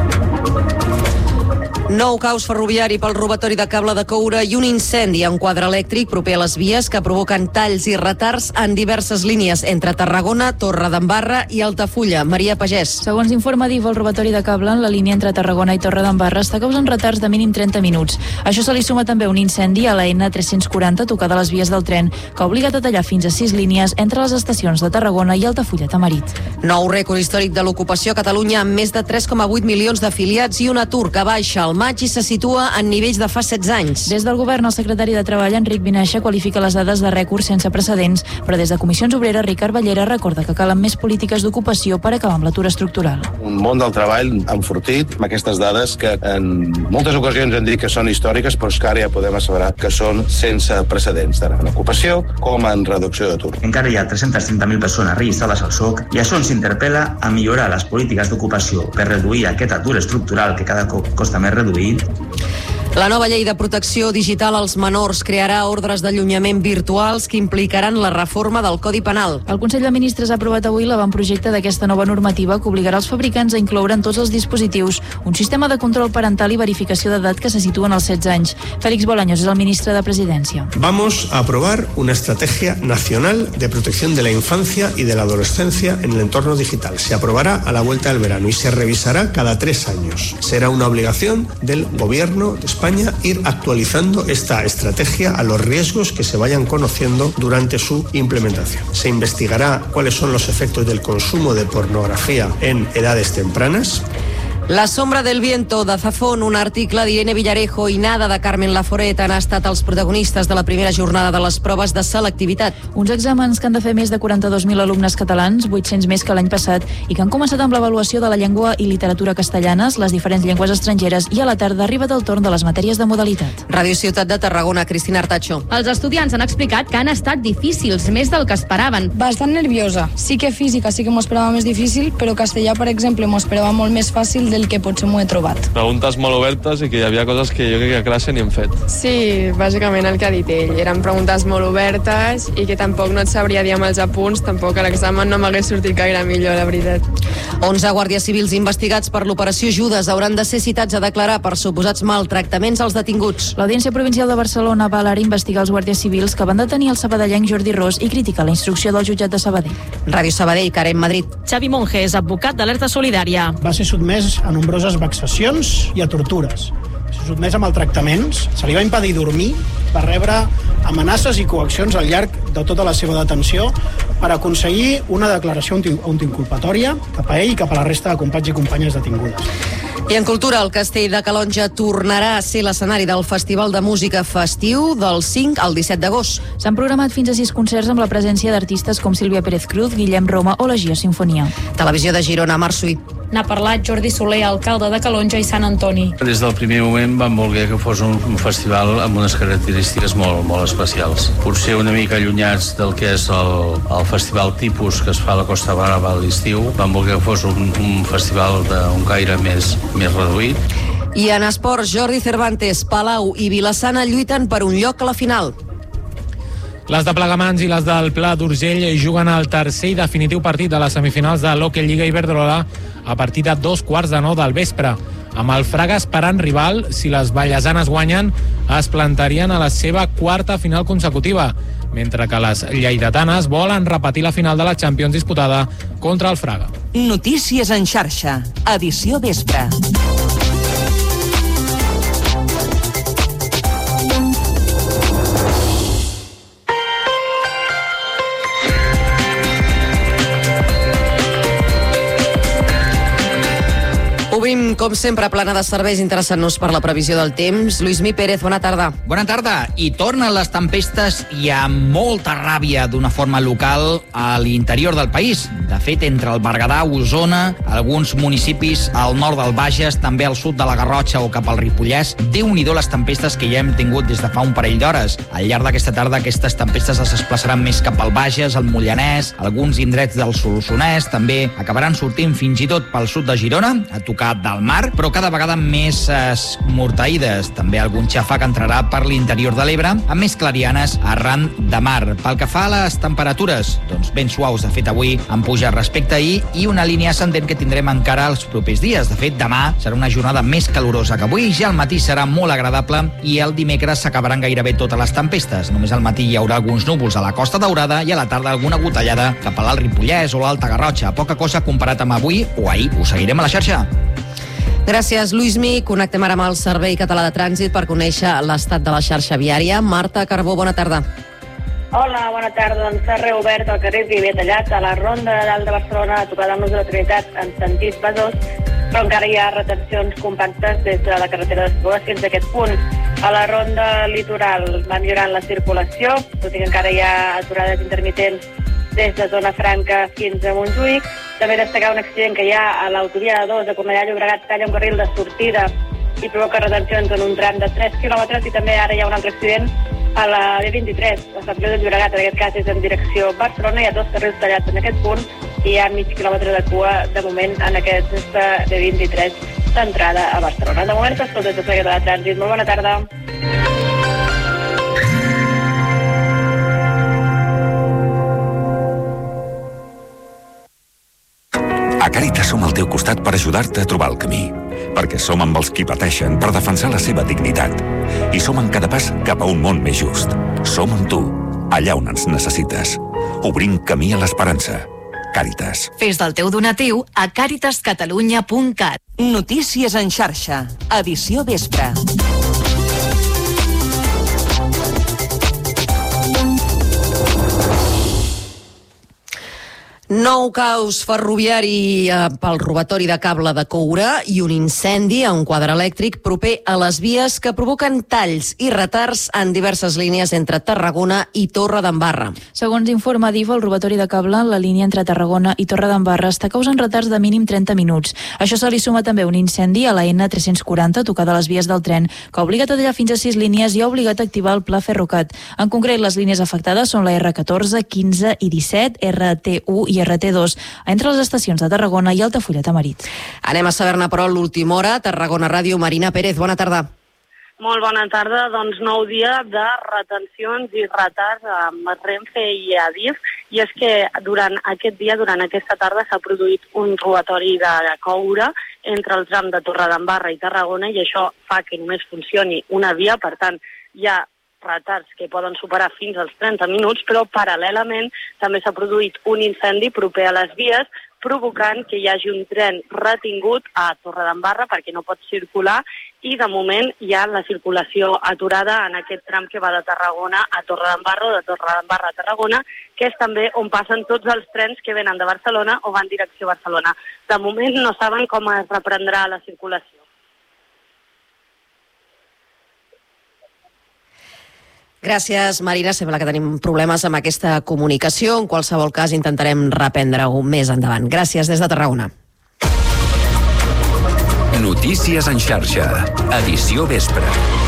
Nou caos ferroviari pel robatori de cable de coure i un incendi en quadre elèctric proper a les vies que provoquen talls i retards en diverses línies entre Tarragona, Torredembarra i Altafulla. Maria Pagès. Segons informa D I V, el robatori de cable en la línia entre Tarragona i Torredembarra està causant retards de mínim trenta minuts. Això se li suma també un incendi a la N tres-cents quaranta tocada a les vies del tren que ha obligat a tallar fins a sis línies entre les estacions de Tarragona i Altafulla Tamarit. Nou rècord històric de l'ocupació a Catalunya amb més de tres coma vuit milions d'afiliats i un atur que baixa al maig i se situa en nivells de fa setze anys. Des del govern, el secretari de Treball, Enric Vinaixa, qualifica les dades de rècord sense precedents, però des de Comissions Obreres, Ricard Ballera recorda que calen més polítiques d'ocupació per acabar amb l'atur estructural. Un món del treball enfortit amb aquestes dades que en moltes ocasions hem dit que són històriques, però que ara ja podem asseverar que són sense precedents, tant en ocupació com en reducció d'atur. Encara hi ha tres-centes trenta mil persones registrades al S O C i això ens interpel·la a millorar les polítiques d'ocupació per reduir aquest atur estructural que cada cop costa més reduir. La nova llei de protecció digital als menors crearà ordres d'allunyament virtuals que implicaran la reforma del Codi Penal. El Consell de Ministres ha aprovat avui l'avantprojecte d'aquesta nova normativa que obligarà els fabricants a incloure en tots els dispositius un sistema de control parental i verificació d'edat que se situen als setze anys. Félix Bolaños és el ministre de Presidència. Vamos a aprobar una estrategia nacional de protección de la infancia y de la adolescencia en el entorno digital. Se aprobará a la vuelta del verano y se revisará cada tres años. Será una obligación del Gobierno de España ir actualizando esta estrategia a los riesgos que se vayan conociendo durante su implementación. Se investigará cuáles son los efectos del consumo de pornografía en edades tempranas. La sombra del viento de Zafón, un article d'Irene Villarejo i Nada de Carmen Laforet han estat els protagonistes de la primera jornada de les proves de selectivitat. Uns exàmens que han de fer més de quaranta-dos mil alumnes catalans, vuit-cents més que l'any passat, i que han començat amb l'avaluació de la llengua i literatura castellanes, les diferents llengües estrangeres, i a la tarda ha arribat el torn de les matèries de modalitat. Ràdio Ciutat de Tarragona, Cristina Artacho. Els estudiants han explicat que han estat difícils, més del que esperaven. Bastant nerviosa. Sí que física sí que m'ho esperava més difícil, però castellà, per exemple, m'ho esperava molt més fàcil del que potser m'ho he trobat. Preguntes molt obertes i que hi havia coses que jo crec que a classe ni hem fet. Sí, bàsicament el que ha dit ell. Eren preguntes molt obertes i que tampoc no et sabria dir amb els apunts, tampoc a l'examen no m'hagués sortit gaire millor, la veritat. onze guàrdies civils investigats per l'operació Judes hauran de ser citats a declarar per suposats maltractaments als detinguts. L'Audiència Provincial de Barcelona va ara investigar els guàrdies civils que van detenir el sabadellenc Jordi Ros i criticar la instrucció del jutjat de Sabadell. Ràdio Sabadell, Karen Madrid. Xavi Monge és advocat d'Alerta Solidària. Va ser sotmès a nombroses vexacions i a tortures. Va ser sotmès a maltractaments. Se li va impedir dormir, va rebre amenaces i coaccions al llarg de tota la seva detenció per aconseguir una declaració autoinculpatòria cap a ell i cap a la resta de companys i companyes detingudes. I en cultura, el Castell de Calonge tornarà a ser l'escenari del Festival de Música Festiu del cinc al disset d'agost. S'han programat fins a sis concerts amb la presència d'artistes com Sílvia Pérez Cruz, Guillem Roma o la Gia Sinfonia. Televisió de Girona, Marc Suí. N'ha parlat Jordi Soler, alcalde de Calonge i Sant Antoni. Des del primer moment vam voler que fos un, un festival amb unes característiques molt, molt especials. Potser una mica allunyats del que és el, el festival tipus que es fa a la Costa Brava a l'estiu. Vam voler que fos un, un festival d'un caire més, més reduït. I en esports, Jordi Cervantes, Palau i Vilassana lluiten per un lloc a la final. Les de Plegamans i les del Pla d'Urgell juguen el tercer i definitiu partit de les semifinals de l'Hockey Lliga Iberdrola a partir de dos quarts de nou del vespre. Amb el Fraga esperant rival, si les vallesanes guanyen, es plantarien a la seva quarta final consecutiva, mentre que les lleidatanes volen repetir la final de la Champions disputada contra el Fraga. Notícies en xarxa, edició vespre. Obrim, com sempre, plana de serveis interessant-nos per la previsió del temps. Lluís Mi Pérez, bona tarda. Bona tarda. I tornen les tempestes i amb molta ràbia d'una forma local a l'interior del país. De fet, entre el Berguedà, Osona, alguns municipis al nord del Bages, també al sud de la Garrotxa o cap al Ripollès, déu-n'hi-do les tempestes que ja hem tingut des de fa un parell d'hores. Al llarg d'aquesta tarda, aquestes tempestes es desplaçaran més cap al Bages, al Mollanès, alguns indrets del Solsonès, també acabaran sortint fins i tot pel sud de Girona, a tocar l'estat del mar, però cada vegada més esmorteïdes. També algun xafà que entrarà per l'interior de l'Ebre, amb més clarianes arran de mar. Pel que fa a les temperatures, doncs ben suaus. De fet, avui han pujat respecte a ahir i una línia ascendent que tindrem encara els propers dies. De fet, demà serà una jornada més calorosa que avui, ja al matí serà molt agradable i el dimecres s'acabaran gairebé totes les tempestes. Només al matí hi haurà alguns núvols a la Costa Daurada i a la tarda alguna gotellada cap a l'Alt Ripollès o l'Alta Garrotxa. Poca cosa comparat amb avui o ahir. Ho seguirem a la xarxa. Gràcies, Lluïsmi. Connectem ara amb el Servei Català de Trànsit per conèixer l'estat de la xarxa viària. Marta Carbó, bona tarda. Hola, bona tarda. Doncs s'ha reobert el carrer Viver Tallat a la Ronda de Dalt de Barcelona, a tocar d'Amos de la Trinitat en sentit Besòs, però encara hi ha retencions compactes des de la carretera d'Esplugues fins a aquest punt. A la Ronda Litoral va millorant la circulació, tot i que encara hi ha aturades intermitents des de Zona Franca fins a Montjuïc. També destacar un accident que hi ha a l'autovia de dos de Cornellà a Llobregat, talla un carril de sortida i provoca retencions en un tram de tres quilòmetres, i també ara hi ha un altre accident a la B vint-i-tres, a Sant Feliu de Llobregat, en aquest cas és en direcció Barcelona, hi ha dos carrils tallats en aquest punt i hi ha mig quilòmetre de cua de moment en aquesta B vint-i-tres d'entrada a Barcelona. De moment s'escolta tot seguit de trànsit. Molt bona tarda. A Càritas som al teu costat per ajudar-te a trobar el camí, perquè som amb els qui pateixen per defensar la seva dignitat. I som en cada pas cap a un món més just. Som amb tu, allà on ens necessites. Obrint camí a l'esperança. Càritas. Fes del teu donatiu a càritas catalunya punt cat. Notícies en xarxa. Edició vespre. Nou caos ferroviari eh, pel robatori de cable de coure i un incendi a un quadre elèctric proper a les vies que provoquen talls i retards en diverses línies entre Tarragona i Torredembarra. Segons informa Adif, el robatori de cable en la línia entre Tarragona i Torredembarra està causant retards de mínim trenta minuts. Això se li suma també un incendi a la N tres-cents quaranta, tocada a les vies del tren, que ha obligat a tallar fins a sis línies i ha obligat a activar el pla Ferrocat. En concret, les línies afectades són la R catorze, quinze i disset, R T u i R T dos, entre les estacions de Tarragona i Altafulla Tamarit. Anem a saber-ne, però, l'última hora. Tarragona Ràdio, Marina Pérez, bona tarda. Molt bona tarda. Doncs nou dia de retencions i retards amb Renfe i Adif, i és que durant aquest dia, durant aquesta tarda, s'ha produït un robatori de coure entre el tram de Torredembarra i Tarragona, i això fa que només funcioni una via. Per tant, hi ha retards que poden superar fins als trenta minuts, però paral·lelament també s'ha produït un incendi proper a les vies, provocant que hi hagi un tren retingut a Torredembarra perquè no pot circular, i de moment hi ha la circulació aturada en aquest tram que va de Tarragona a Torredembarra o de Torredembarra a Tarragona, que és també on passen tots els trens que venen de Barcelona o van direcció a Barcelona. De moment no saben com es reprendrà la circulació. Gràcies, Marina. Sembla que tenim problemes amb aquesta comunicació. En qualsevol cas, intentarem reprendre-ho més endavant. Gràcies des de Tarragona. Notícies en xarxa. Edició vespre.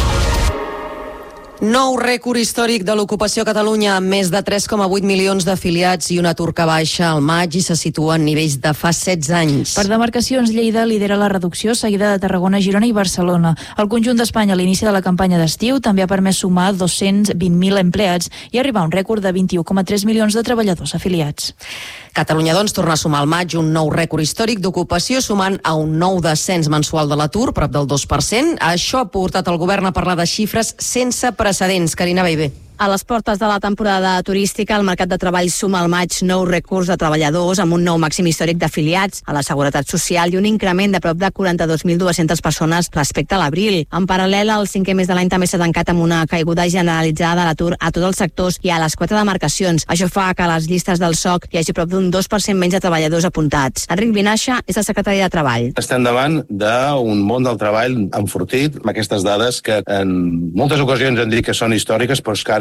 Nou rècord històric de l'ocupació a Catalunya, amb més de tres coma vuit milions d'afiliats i un atur que baixa al maig i se situa en nivells de fa setze anys. Per demarcacions, Lleida lidera la reducció, seguida de Tarragona, Girona i Barcelona. El conjunt d'Espanya, a l'inici de la campanya d'estiu, també ha permès sumar dos-cents vint mil empleats i arribar a un rècord de vint-i-u coma tres milions de treballadors afiliats. Catalunya, doncs, torna a sumar al maig un nou rècord històric d'ocupació, sumant a un nou descens mensual de l'atur, prop del dos per cent. Això ha portat el govern a parlar de xifres sense precedents. Carina Beiber. A les portes de la temporada turística, el mercat de treball suma al maig nous rècords de treballadors amb un nou màxim històric d'afiliats a la Seguretat Social i un increment de prop de quaranta-dos mil dues-centes persones respecte a l'abril. En paral·lel, el cinquè mes de l'any també s'ha tancat amb una caiguda generalitzada de l'atur a tots els sectors i a les quatre demarcacions. Això fa que a les llistes del S O C hi hagi prop d'un dos per cent menys de treballadors apuntats. Enric Vinaixa és el secretari de Treball. Estem davant d'un món del treball enfortit amb aquestes dades que en moltes ocasions hem dit que són històriques, però és que ara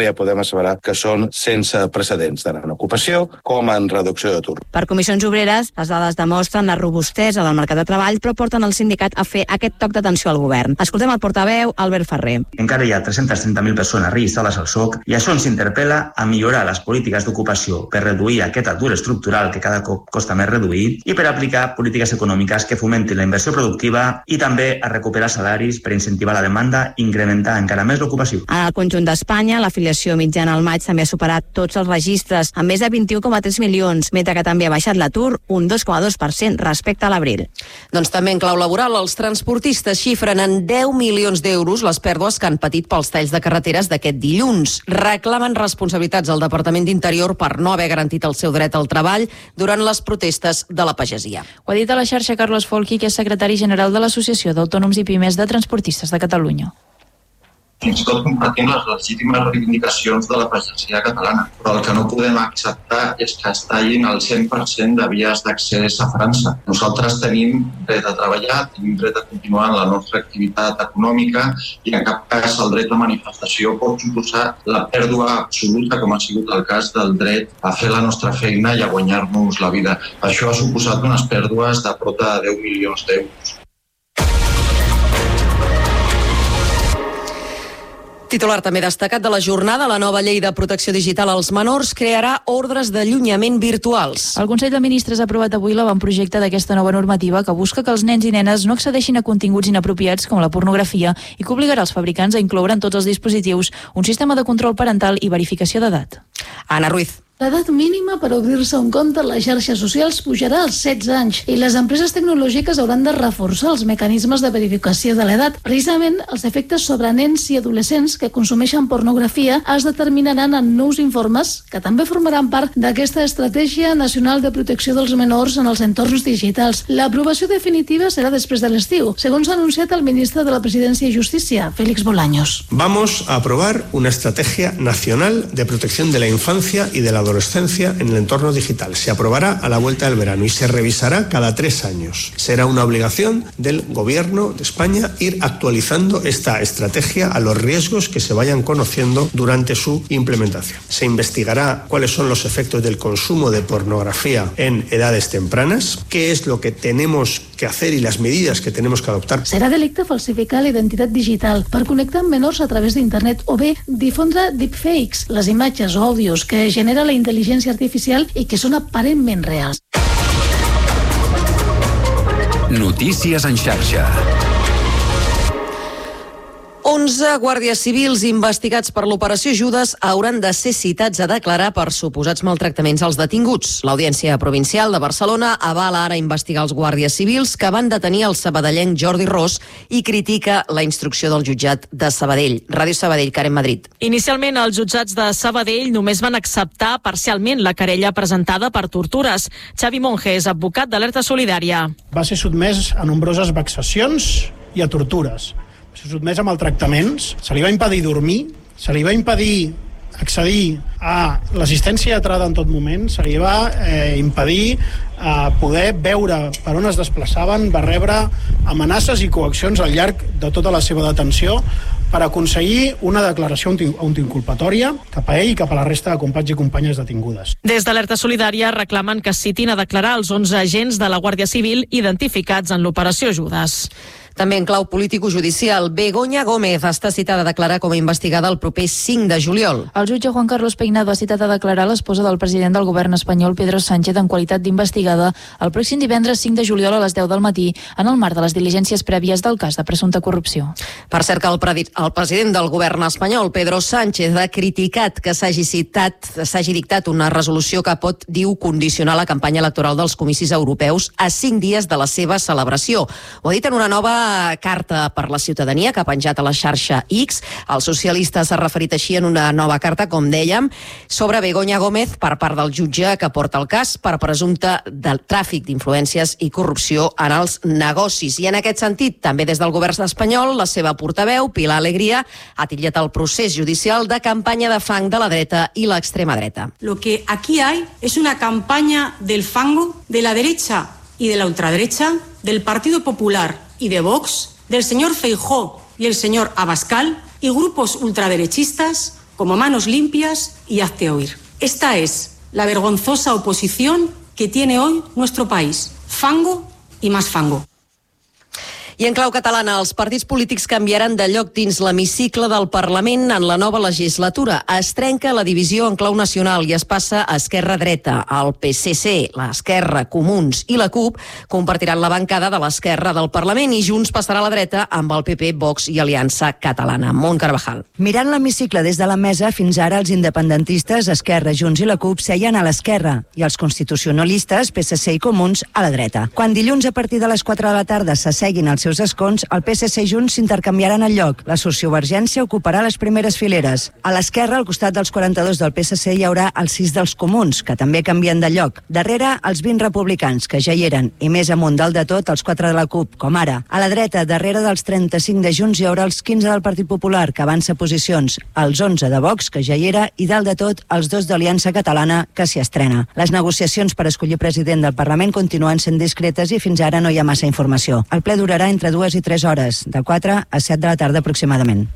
ara ja podem asseverar que són sense precedents, tant en ocupació com en reducció d'atur. Per Comissions Obreres, les dades demostren la robustesa del mercat de treball, però porten el sindicat a fer aquest toc d'atenció al govern. Escoltem el portaveu, Albert Ferrer. Encara hi ha tres-centes trenta mil persones registrades al S O C i això ens interpel·la a millorar les polítiques d'ocupació per reduir aquest atur estructural que cada cop costa més reduir i per aplicar polítiques econòmiques que fomentin la inversió productiva i també a recuperar salaris per incentivar la demanda i incrementar encara més l'ocupació. En el conjunt d'Espanya, l'afiliació mitjana al maig també ha superat tots els registres, amb més de vint-i-u coma tres milions, mentre que també ha baixat l'atur un dos coma dos per cent respecte a l'abril. Doncs també en clau laboral, els transportistes xifren en deu milions d'euros les pèrdues que han patit pels talls de carreteres d'aquest dilluns. Reclamen responsabilitats al Departament d'Interior per no haver garantit el seu dret al treball durant les protestes de la pagesia. Ho ha dit a la xarxa Carlos Folchi, que és secretari general de l'Associació d'Autònoms i Pimes de Transportistes de Catalunya. Fins i tot compartim les legítimes reivindicacions de la pagesia catalana, però el que no podem acceptar és que es tallin el cent per cent de vies d'accés a França. Nosaltres tenim dret a treballar, tenim dret a continuar en la nostra activitat econòmica i en cap cas el dret a manifestació pot suposar la pèrdua absoluta, com ha sigut el cas del dret a fer la nostra feina i a guanyar-nos la vida. Això ha suposat unes pèrdues de prop de deu milions d'euros. Titular també destacat de la jornada, la nova llei de protecció digital als menors crearà ordres d'allunyament virtuals. El Consell de Ministres ha aprovat avui l'avantprojecte d'aquesta nova normativa que busca que els nens i nenes no accedeixin a continguts inapropiats com la pornografia i que obligarà els fabricants a incloure en tots els dispositius un sistema de control parental i verificació d'edat. Anna Ruiz. L'edat mínima per obrir-se un compte a les xarxes socials pujarà als setze anys i les empreses tecnològiques hauran de reforçar els mecanismes de verificació de l'edat. Precisament, els efectes sobre nens i adolescents que consumeixen pornografia es determinaran en nous informes que també formaran part d'aquesta Estratègia Nacional de Protecció dels Menors en els entorns digitals. L'aprovació definitiva serà després de l'estiu, segons ha anunciat el ministre de la Presidència i Justícia, Félix Bolaños. Vamos a aprobar una estrategia nacional de protección de la infancia y de la adolescencia en el entorno digital. Se aprobará a la vuelta del verano y se revisará cada tres años. Será una obligación del Gobierno de España ir actualizando esta estrategia a los riesgos que se vayan conociendo durante su implementación. Se investigará cuáles son los efectos del consumo de pornografía en edades tempranas, qué es lo que tenemos que hacer y las medidas que tenemos que adoptar. Serà delicte falsificar la identitat digital per connectar amb menors a través d'internet o bé difondre deepfakes, les imatges o àudios que genera la intel·ligència artificial i que són aparentment reals. Notícies en xarxa. onze guàrdies civils investigats per l'operació Judes hauran de ser citats a declarar per suposats maltractaments als detinguts. L'Audiència Provincial de Barcelona avala ara investigar els guàrdies civils que van detenir el sabadellenc Jordi Ros i critica la instrucció del jutjat de Sabadell. Ràdio Sabadell, Karen Madrid. Inicialment, els jutjats de Sabadell només van acceptar parcialment la querella presentada per tortures. Xavi Monge és advocat d'Alerta Solidària. Va ser sotmès a nombroses vexacions i a tortures. Se sotmès a maltractaments, se li va impedir dormir, se li va impedir accedir a l'assistència lletrada en tot moment, se li va eh, impedir eh, poder veure per on es desplaçaven, va rebre amenaces i coaccions al llarg de tota la seva detenció per aconseguir una declaració autoinculpatòria cap a ell i cap a la resta de companys i companyes detingudes. Des d'Alerta Solidària reclamen que citin a declarar els onze agents de la Guàrdia Civil identificats en l'operació Judes. També en clau político-judicial, Begoña Gómez està citada a declarar com a investigada el proper cinc de juliol. El jutge Juan Carlos Peinado ha citat a declarar l'esposa del president del govern espanyol, Pedro Sánchez, en qualitat d'investigada el pròxim divendres cinc de juliol a les deu del matí en el marc de les diligències prèvies del cas de presumpta corrupció. Per cert que el, el president del govern espanyol, Pedro Sánchez, ha criticat que s'hagi citat, s'hagi dictat una resolució que pot, diu, condicionar la campanya electoral dels comicis europeus a cinc dies de la seva celebració. Ho ha dit en una nova carta per la ciutadania que ha penjat a la xarxa X. El socialista s'ha referit així en una nova carta, com dèiem, sobre Begoña Gómez per part del jutge que porta el cas per presumpte del tràfic d'influències i corrupció en els negocis. I en aquest sentit, també des del govern espanyol, la seva portaveu, Pilar Alegría, ha titllat el procés judicial de campanya de fang de la dreta i l'extrema dreta. Lo que aquí hay es una campaña del fango de la derecha y de la ultraderecha, del Partido Popular y de Vox, del señor Feijóo y el señor Abascal y grupos ultraderechistas como manos limpias y hazte oír. Esta es la vergonzosa oposición que tiene hoy nuestro país. Fango y más fango. I en clau catalana, els partits polítics canviaran de lloc dins l'hemicicle del Parlament en la nova legislatura. Es trenca la divisió en clau nacional i es passa a esquerra-dreta. El P S C, l'Esquerra, Comuns i la CUP compartiran la bancada de l'esquerra del Parlament i Junts passarà a la dreta amb el P P, Vox i Aliança Catalana. Mont Carvajal. Mirant l'hemicicle des de la mesa, fins ara els independentistes, Esquerra, Junts i la CUP seien a l'esquerra i els constitucionalistes, P S C i Comuns, a la dreta. Quan dilluns a partir de les quatre de la tarda s'asseguin els seus escons, el P S C i Junts s'intercanviaran el lloc. La sociovergència ocuparà les primeres fileres. A l'esquerra, al costat dels quaranta-dos del P S C, hi haurà els sis dels Comuns, que també canvien de lloc. Darrere, els vint republicans, que ja hi eren, i més amunt dalt de tot, els quatre de la CUP, com ara. A la dreta, darrere dels trenta-cinc de Junts, hi haurà els quinze del Partit Popular, que avança posicions, els onze de Vox, que ja hi era, i dalt de tot, els dos d'Aliança Catalana, que s'hi estrena. Les negociacions per escollir president del Parlament continuen sent discretes i fins ara no hi ha massa informació. El ple durarà entre dues i tres hores, de quatre a set de la tarda aproximadament.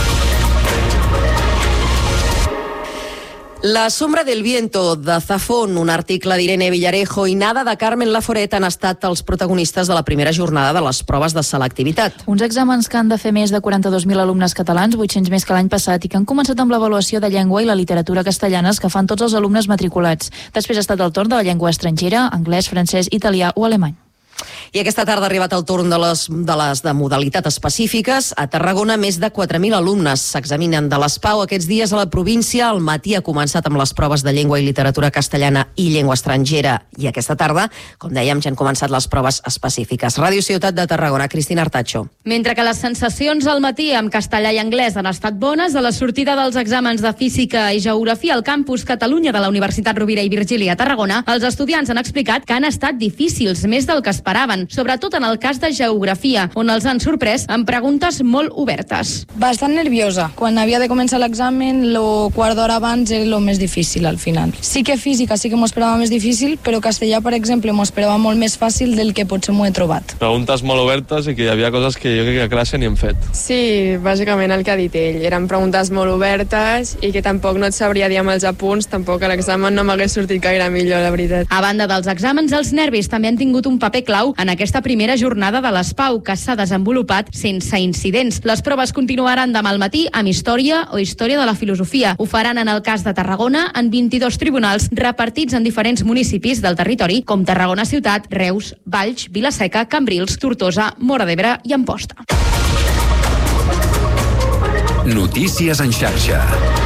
La sombra del viento de Zafón, un article d'Irene Villarejo i Nada de Carmen Laforet han estat els protagonistes de la primera jornada de les proves de selectivitat. Uns exàmens que han de fer més de quaranta-dos mil alumnes catalans, vuit-cents més que l'any passat, i que han començat amb l'avaluació de llengua i la literatura castellanes que fan tots els alumnes matriculats. Després ha estat el torn de la llengua estrangera, anglès, francès, italià o alemany. I aquesta tarda ha arribat el torn de les de, les de modalitat específiques. A Tarragona, més de quatre mil alumnes s'examinen de l'S P A U aquests dies a la província. Al matí ha començat amb les proves de llengua i literatura castellana i llengua estrangera. I aquesta tarda, com dèiem, ja han començat les proves específiques. Ràdio Ciutat de Tarragona, Cristina Artacho. Mentre que les sensacions al matí amb castellà i anglès han estat bones, a la sortida dels exàmens de física i geografia al campus Catalunya de la Universitat Rovira i Virgili a Tarragona, els estudiants han explicat que han estat difícils, més del que esperaven, sobretot en el cas de geografia, on els han sorprès amb preguntes molt obertes. Bastant nerviosa. Quan havia de començar l'examen, lo quart d'hora abans era el més difícil al final. Sí que física sí que m'ho esperava més difícil, però castellà, per exemple, m'ho esperava molt més fàcil del que potser m'ho he trobat. Preguntes molt obertes i que hi havia coses que jo crec que a classe ni hem fet. Sí, bàsicament el que ha dit ell. Eren preguntes molt obertes i que tampoc no et sabria dir amb els apunts, tampoc a l'examen no m'hagués sortit gaire millor, la veritat. A banda dels exàmens, els nervis també han tingut un paper clau en aquesta primera jornada de l'S P A U, que s'ha desenvolupat sense incidents. Les proves continuaran demà al matí amb història o història de la filosofia. Ho faran en el cas de Tarragona en vint-i-dos tribunals repartits en diferents municipis del territori, com Tarragona Ciutat, Reus, Valls, Vila-seca, Cambrils, Tortosa, Móra d'Ebre i Amposta. Notícies en xarxa.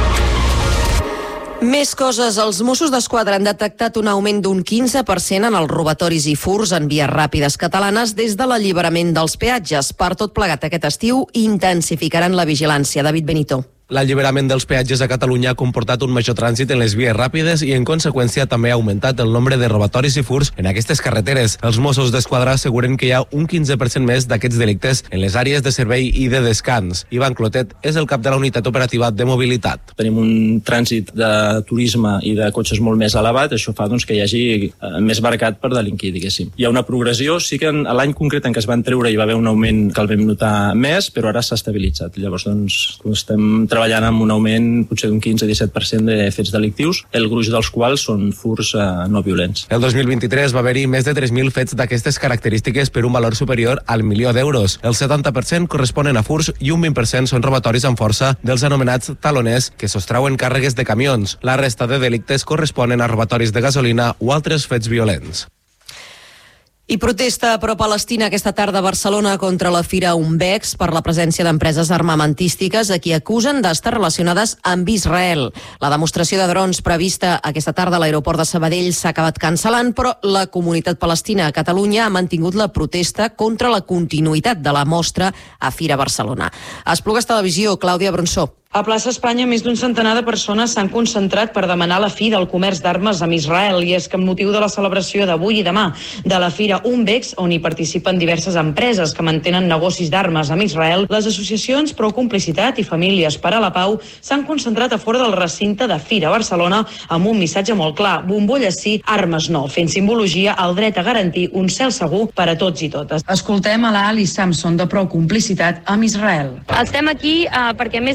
Més coses. Els Mossos d'Esquadra han detectat un augment d'un quinze per cent en els robatoris i furs en vies ràpides catalanes des de l'alliberament dels peatges. Per tot plegat aquest estiu intensificaran la vigilància. David Benito. L'alliberament dels peatges a Catalunya ha comportat un major trànsit en les vies ràpides i, en conseqüència, també ha augmentat el nombre de robatoris i furs en aquestes carreteres. Els Mossos d'Esquadra asseguren que hi ha un quinze per cent més d'aquests delictes en les àrees de servei i de descans. Ivan Clotet és el cap de la unitat operativa de mobilitat. Tenim un trànsit de turisme i de cotxes molt més elevat, això fa doncs, que hi hagi eh, més mercat per delinquir, diguéssim. Hi ha una progressió, sí que en, l'any concret en què es van treure hi va haver un augment que el vam notar més, però ara s'ha estabilitzat. Llavors, doncs, estem treballant amb un augment potser d'un quinze a disset per cent de fets delictius, el gruix dels quals són furs eh, no violents. El dos mil vint-i-tres va haver-hi més de tres mil fets d'aquestes característiques per un valor superior al milió d'euros. El setanta per cent corresponen a furs i un vint per cent són robatoris amb força dels anomenats taloners, que sostrauen càrregues de camions. La resta de delictes corresponen a robatoris de gasolina o altres fets violents. I protesta pro-palestina aquesta tarda a Barcelona contra la Fira Umbex per la presència d'empreses armamentístiques a qui acusen d'estar relacionades amb Israel. La demostració de drons prevista aquesta tarda a l'aeroport de Sabadell s'ha acabat cancel·lant, però la comunitat palestina a Catalunya ha mantingut la protesta contra la continuïtat de la mostra a Fira Barcelona. A Esplugues Televisió, Clàudia Bronsó. A Plaça Espanya, més d'un centenar de persones s'han concentrat per demanar la fi del comerç d'armes amb Israel, i és que amb motiu de la celebració d'avui i demà de la Fira Umbex, on hi participen diverses empreses que mantenen negocis d'armes amb Israel, les associacions Pro Complicitat i Famílies per a la Pau s'han concentrat a fora del recinte de Fira Barcelona amb un missatge molt clar: bombolles sí, armes no, fent simbologia al dret a garantir un cel segur per a tots i totes. Escoltem a la Alice Samson de Pro Complicitat amb Israel. Estem aquí eh, perquè més de cent cinquanta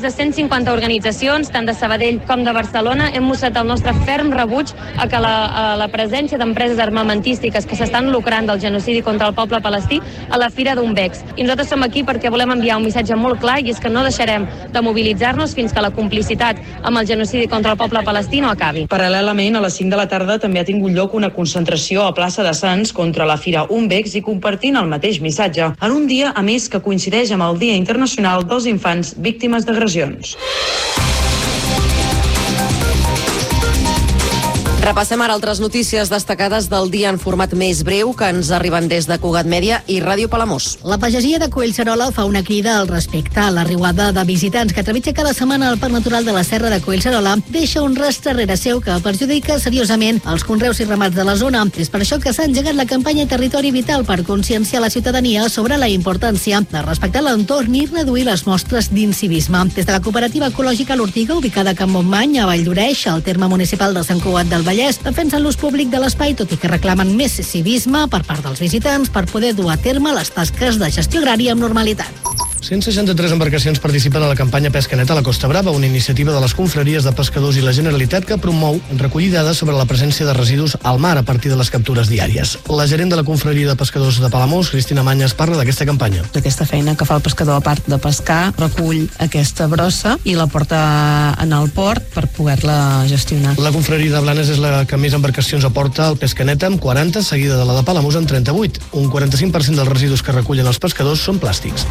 quant a organitzacions, tant de Sabadell com de Barcelona, hem mostrat el nostre ferm rebuig a que la, a la presència d'empreses armamentístiques que s'estan lucrant del genocidi contra el poble palestí a la Fira d'Umbex. I nosaltres som aquí perquè volem enviar un missatge molt clar, i és que no deixarem de mobilitzar-nos fins que la complicitat amb el genocidi contra el poble palestí no acabi. Paral·lelament, a les cinc de la tarda també ha tingut lloc una concentració a plaça de Sants contra la Fira Umbex i compartint el mateix missatge, en un dia, a més, que coincideix amb el Dia Internacional dels Infants Víctimes d'Agressions. Repassem ara altres notícies destacades del dia en format més breu que ens arriben des de Cugat Mèdia i Ràdio Palamós. La pagesia de Collserola fa una crida al respecte. La riuada de visitants que trepitja cada setmana al Parc Natural de la Serra de Collserola deixa un rastre rere seu que perjudica seriosament els conreus i ramats de la zona. És per això que s'ha engegat la campanya Territori Vital per conscienciar la ciutadania sobre la importància de respectar l'entorn i reduir les mostres d'incivisme. Des de la cooperativa ecològica L'Ortiga, ubicada a Can Montmany, a Valldoreix, al terme municipal de Sant Cugat del Vallès, defensen l'ús públic de l'espai, tot i que reclamen més civisme per part dels visitants per poder dur a terme les tasques de gestió agrària amb normalitat. cent seixanta-tres embarcacions participen a la campanya Pesca Neta a la Costa Brava, una iniciativa de les confraries de pescadors i la Generalitat que promou recollir dades sobre la presència de residus al mar a partir de les captures diàries. La gerent de la confraria de pescadors de Palamós, Cristina Manyes, parla d'aquesta campanya. Aquesta feina que fa el pescador, a part de pescar, recull aquesta brossa i la porta en el port per poder-la gestionar. La confraria de Blanes és la que més embarcacions aporta al Pesca Neta, amb quaranta, seguida de la de Palamós amb trenta-vuit. Un quaranta-cinc per cent dels residus que recullen els pescadors són plàstics.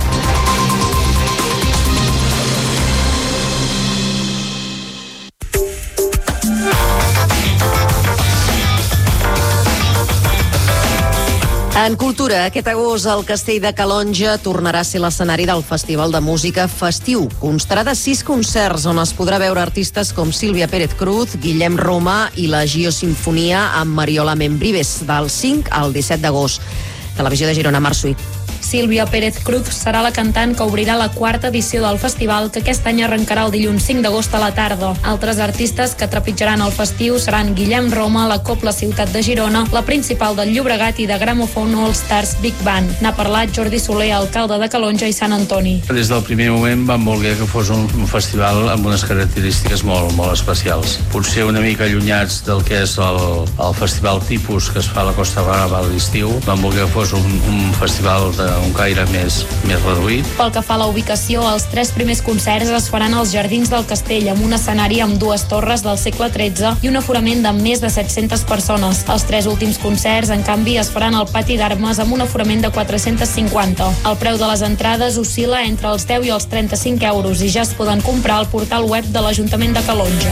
En cultura, aquest agost el Castell de Calonge tornarà a ser l'escenari del Festival de Música Festiu. Constarà de sis concerts on es podrà veure artistes com Sílvia Pérez Cruz, Guillem Roma i la Gio Sinfonia amb Mariola Membrives, del cinc al disset d'agost. Televisió de Girona, Mar Suït. Sílvia Pérez Cruz serà la cantant que obrirà la quarta edició del festival, que aquest any arrencarà el dilluns cinc d'agost a la tarda. Altres artistes que trepitjaran el festiu seran Guillem Roma, la Cobla Ciutat de Girona, la Principal del Llobregat i de Gramophone All Stars Big Band. N'ha parlat Jordi Soler, alcalde de Calonge i Sant Antoni. Des del primer moment vam voler que fos un, un festival amb unes característiques molt, molt especials. Potser una mica allunyats del que és el, el festival tipus que es fa a la Costa Brava a l'estiu. Vam voler que fos un, un festival de un caire més, més reduït. Pel que fa a la ubicació, els tres primers concerts es faran als Jardins del Castell, amb un escenari amb dues torres del segle tretze i un aforament de més de set-centes persones. Els tres últims concerts, en canvi, es faran al Pati d'Armes amb un aforament de quatre-centes cinquanta. El preu de les entrades oscil·la entre els deu i els trenta-cinc euros i ja es poden comprar al portal web de l'Ajuntament de Calonge.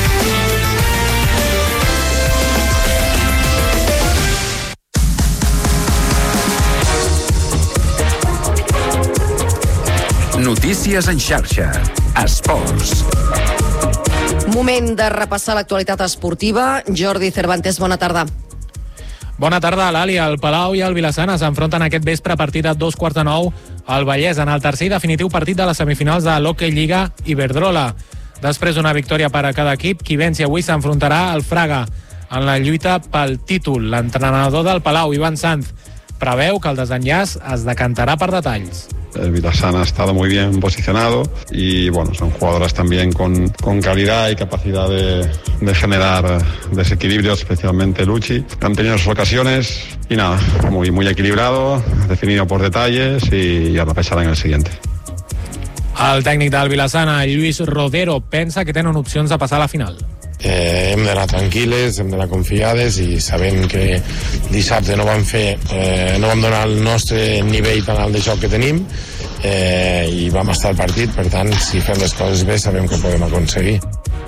Notícies en xarxa. Esports. Moment de repassar l'actualitat esportiva. Jordi Cervantes, bona tarda. Bona tarda, Lali. El Palau i el Vilassana s'enfronten aquest vespre a partir de dos quarts de nou al Vallès en el tercer i definitiu partit de les semifinals de l'Hockey Lliga Iberdrola. Després d'una victòria per a cada equip, qui venci avui s'enfrontarà al Fraga en la lluita pel títol. L'entrenador del Palau, Ivan Sanz, preveu que el desenllaç es decantarà per detalls. El Vilassana ha estado muy bien posicionado y bueno, son jugadoras también con, con calidad y capacidad de, de generar desequilibrios, especialmente Luchi. Han tenido sus ocasiones y nada, muy, muy equilibrado, definido por detalles y ya lo pensará en el siguiente. El tècnic del Vilassana, Lluís Rodero, pensa que tenen opcions de passar a la final. Eh, hem d'anar tranquil·les, hem d'anar confiades i sabent que dissabte no vam fer eh, no vam donar el nostre nivell tan alt de joc que tenim eh, i vam estar al partit, per tant si fem les coses bé sabem que ho podem aconseguir.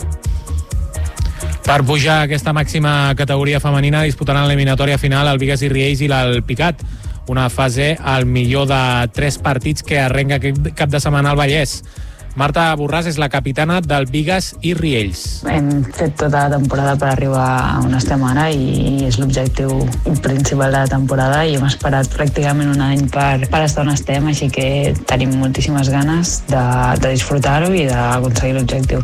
Per pujar a aquesta màxima categoria femenina disputaran l'eliminatòria final el Bigues i Riells i l'Alpicat, una fase al millor de tres partits que arrenca aquest cap de setmana al Vallès. Marta Borràs és la capitana del Bigues i Riells. Hem fet tota la temporada per arribar on estem ara i és l'objectiu principal de la temporada i hem esperat pràcticament un any per, per estar on estem, així que tenim moltíssimes ganes de, de disfrutar-ho i d'aconseguir l'objectiu.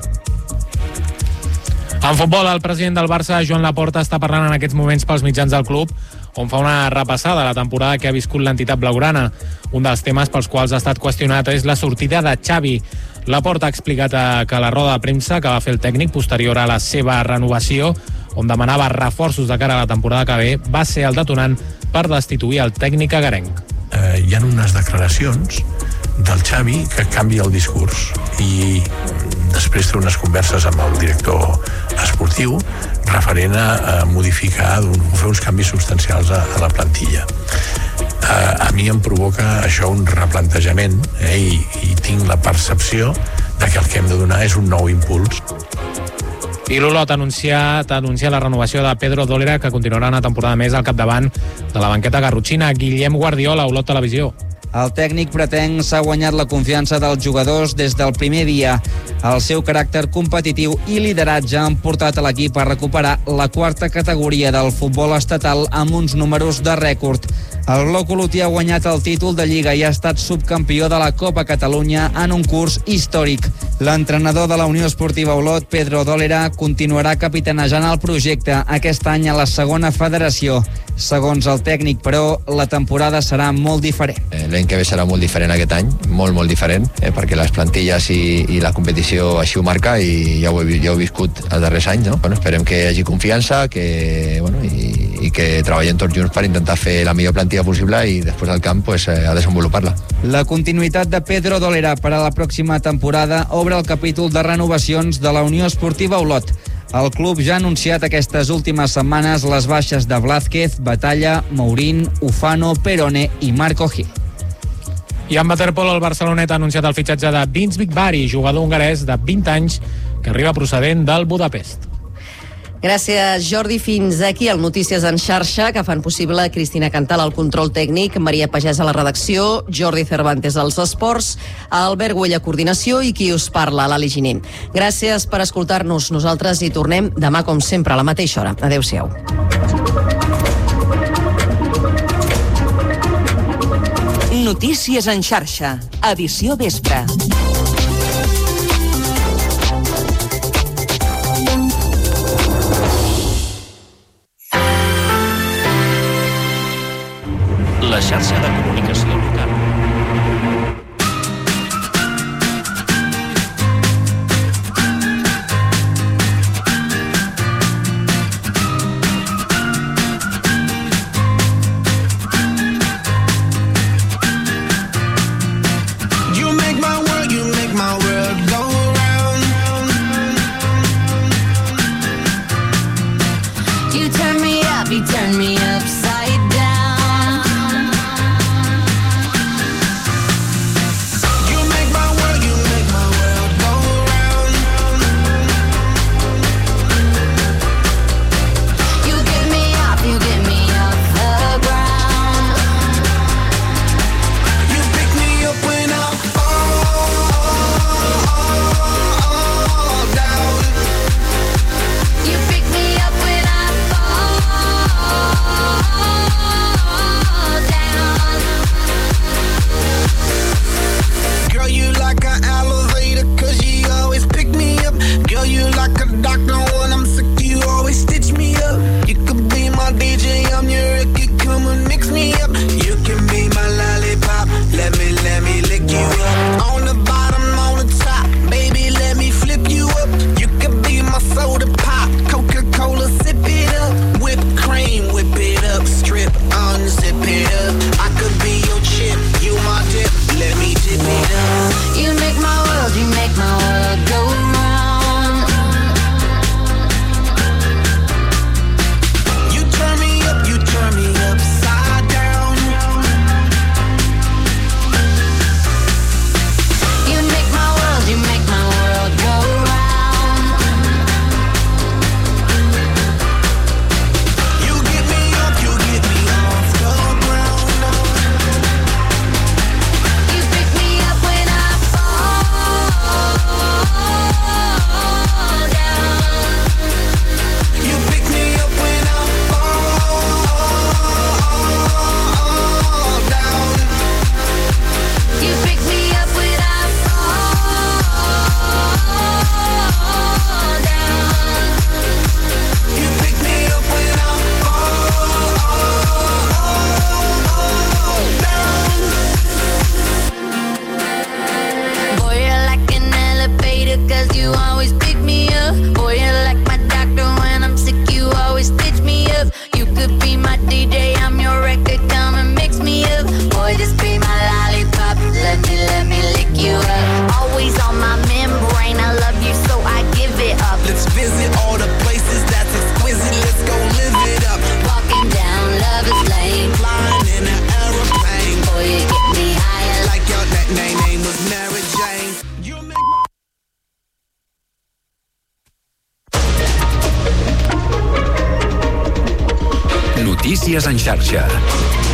En futbol, el president del Barça, Joan Laporta, està parlant en aquests moments pels mitjans del club, on fa una repassada a la temporada que ha viscut l'entitat blaugrana. Un dels temes pels quals ha estat qüestionat és la sortida de Xavi. Laporta ha explicat que la roda de premsa que va fer el tècnic posterior a la seva renovació, on demanava reforços de cara a la temporada que ve, va ser el detonant per destituir el tècnic agarenc. Eh, hi ha unes declaracions del Xavi que canvia el discurs i després té unes converses amb el director esportiu referent a, a modificar, a fer uns canvis substancials a, a la plantilla. A, a mi em provoca això un replantejament eh, i, i tinc la percepció de que el que hem de donar és un nou impuls. I l'Olot ha anunciat, ha anunciat la renovació de Pedro Dólera, que continuarà una temporada més al capdavant de la banqueta garrotxina. Guillem Guardiola, Olot Televisió. El tècnic pretén s'ha guanyat la confiança dels jugadors des del primer dia. El seu caràcter competitiu i lideratge han portat a l'equip a recuperar la quarta categoria del futbol estatal amb uns números de rècord. El Gloc Olotí ha guanyat el títol de Lliga i ha estat subcampió de la Copa Catalunya en un curs històric. L'entrenador de la Unió Esportiva Olot, Pedro Dólera, continuarà capitanejant el projecte aquest any a la segona federació. Segons el tècnic, però, la temporada serà molt diferent. L'any que ve serà molt diferent aquest any, molt, molt diferent, eh, perquè les plantilles i, i la competició així ho marca i ja ho he, ja ho he viscut els darrers anys, no? Bueno, esperem que hi hagi confiança que, bueno, i, i que treballem tots junts per intentar fer la millor plantilla possible i després del camp pues, eh, a desenvolupar-la. La continuïtat de Pedro Dólera per a la pròxima temporada obre el capítol de renovacions de la Unió Esportiva Olot. El club ja ha anunciat aquestes últimes setmanes les baixes de Blázquez, Batalla, Mourín, Ufano, Perone i Marco Gil. I en waterpolo el Barcelonet ha anunciat el fitxatge de Vince Bigvari, jugador hongarès de vint anys que arriba procedent del Budapest. Gràcies, Jordi. Fins aquí el Notícies en xarxa, que fan possible Cristina Cantal al control tècnic, Maria Pagès a la redacció, Jordi Cervantes als esports, Albert Güell a coordinació i qui us parla, l'Ali Giner. Gràcies per escoltar-nos. Nosaltres hi tornem demà, com sempre, a la mateixa hora. Adéu-siau. Notícies en xarxa, edició vespre. La xarxa de comunicació local. You pick me up when I fall. Notícies en xarxa.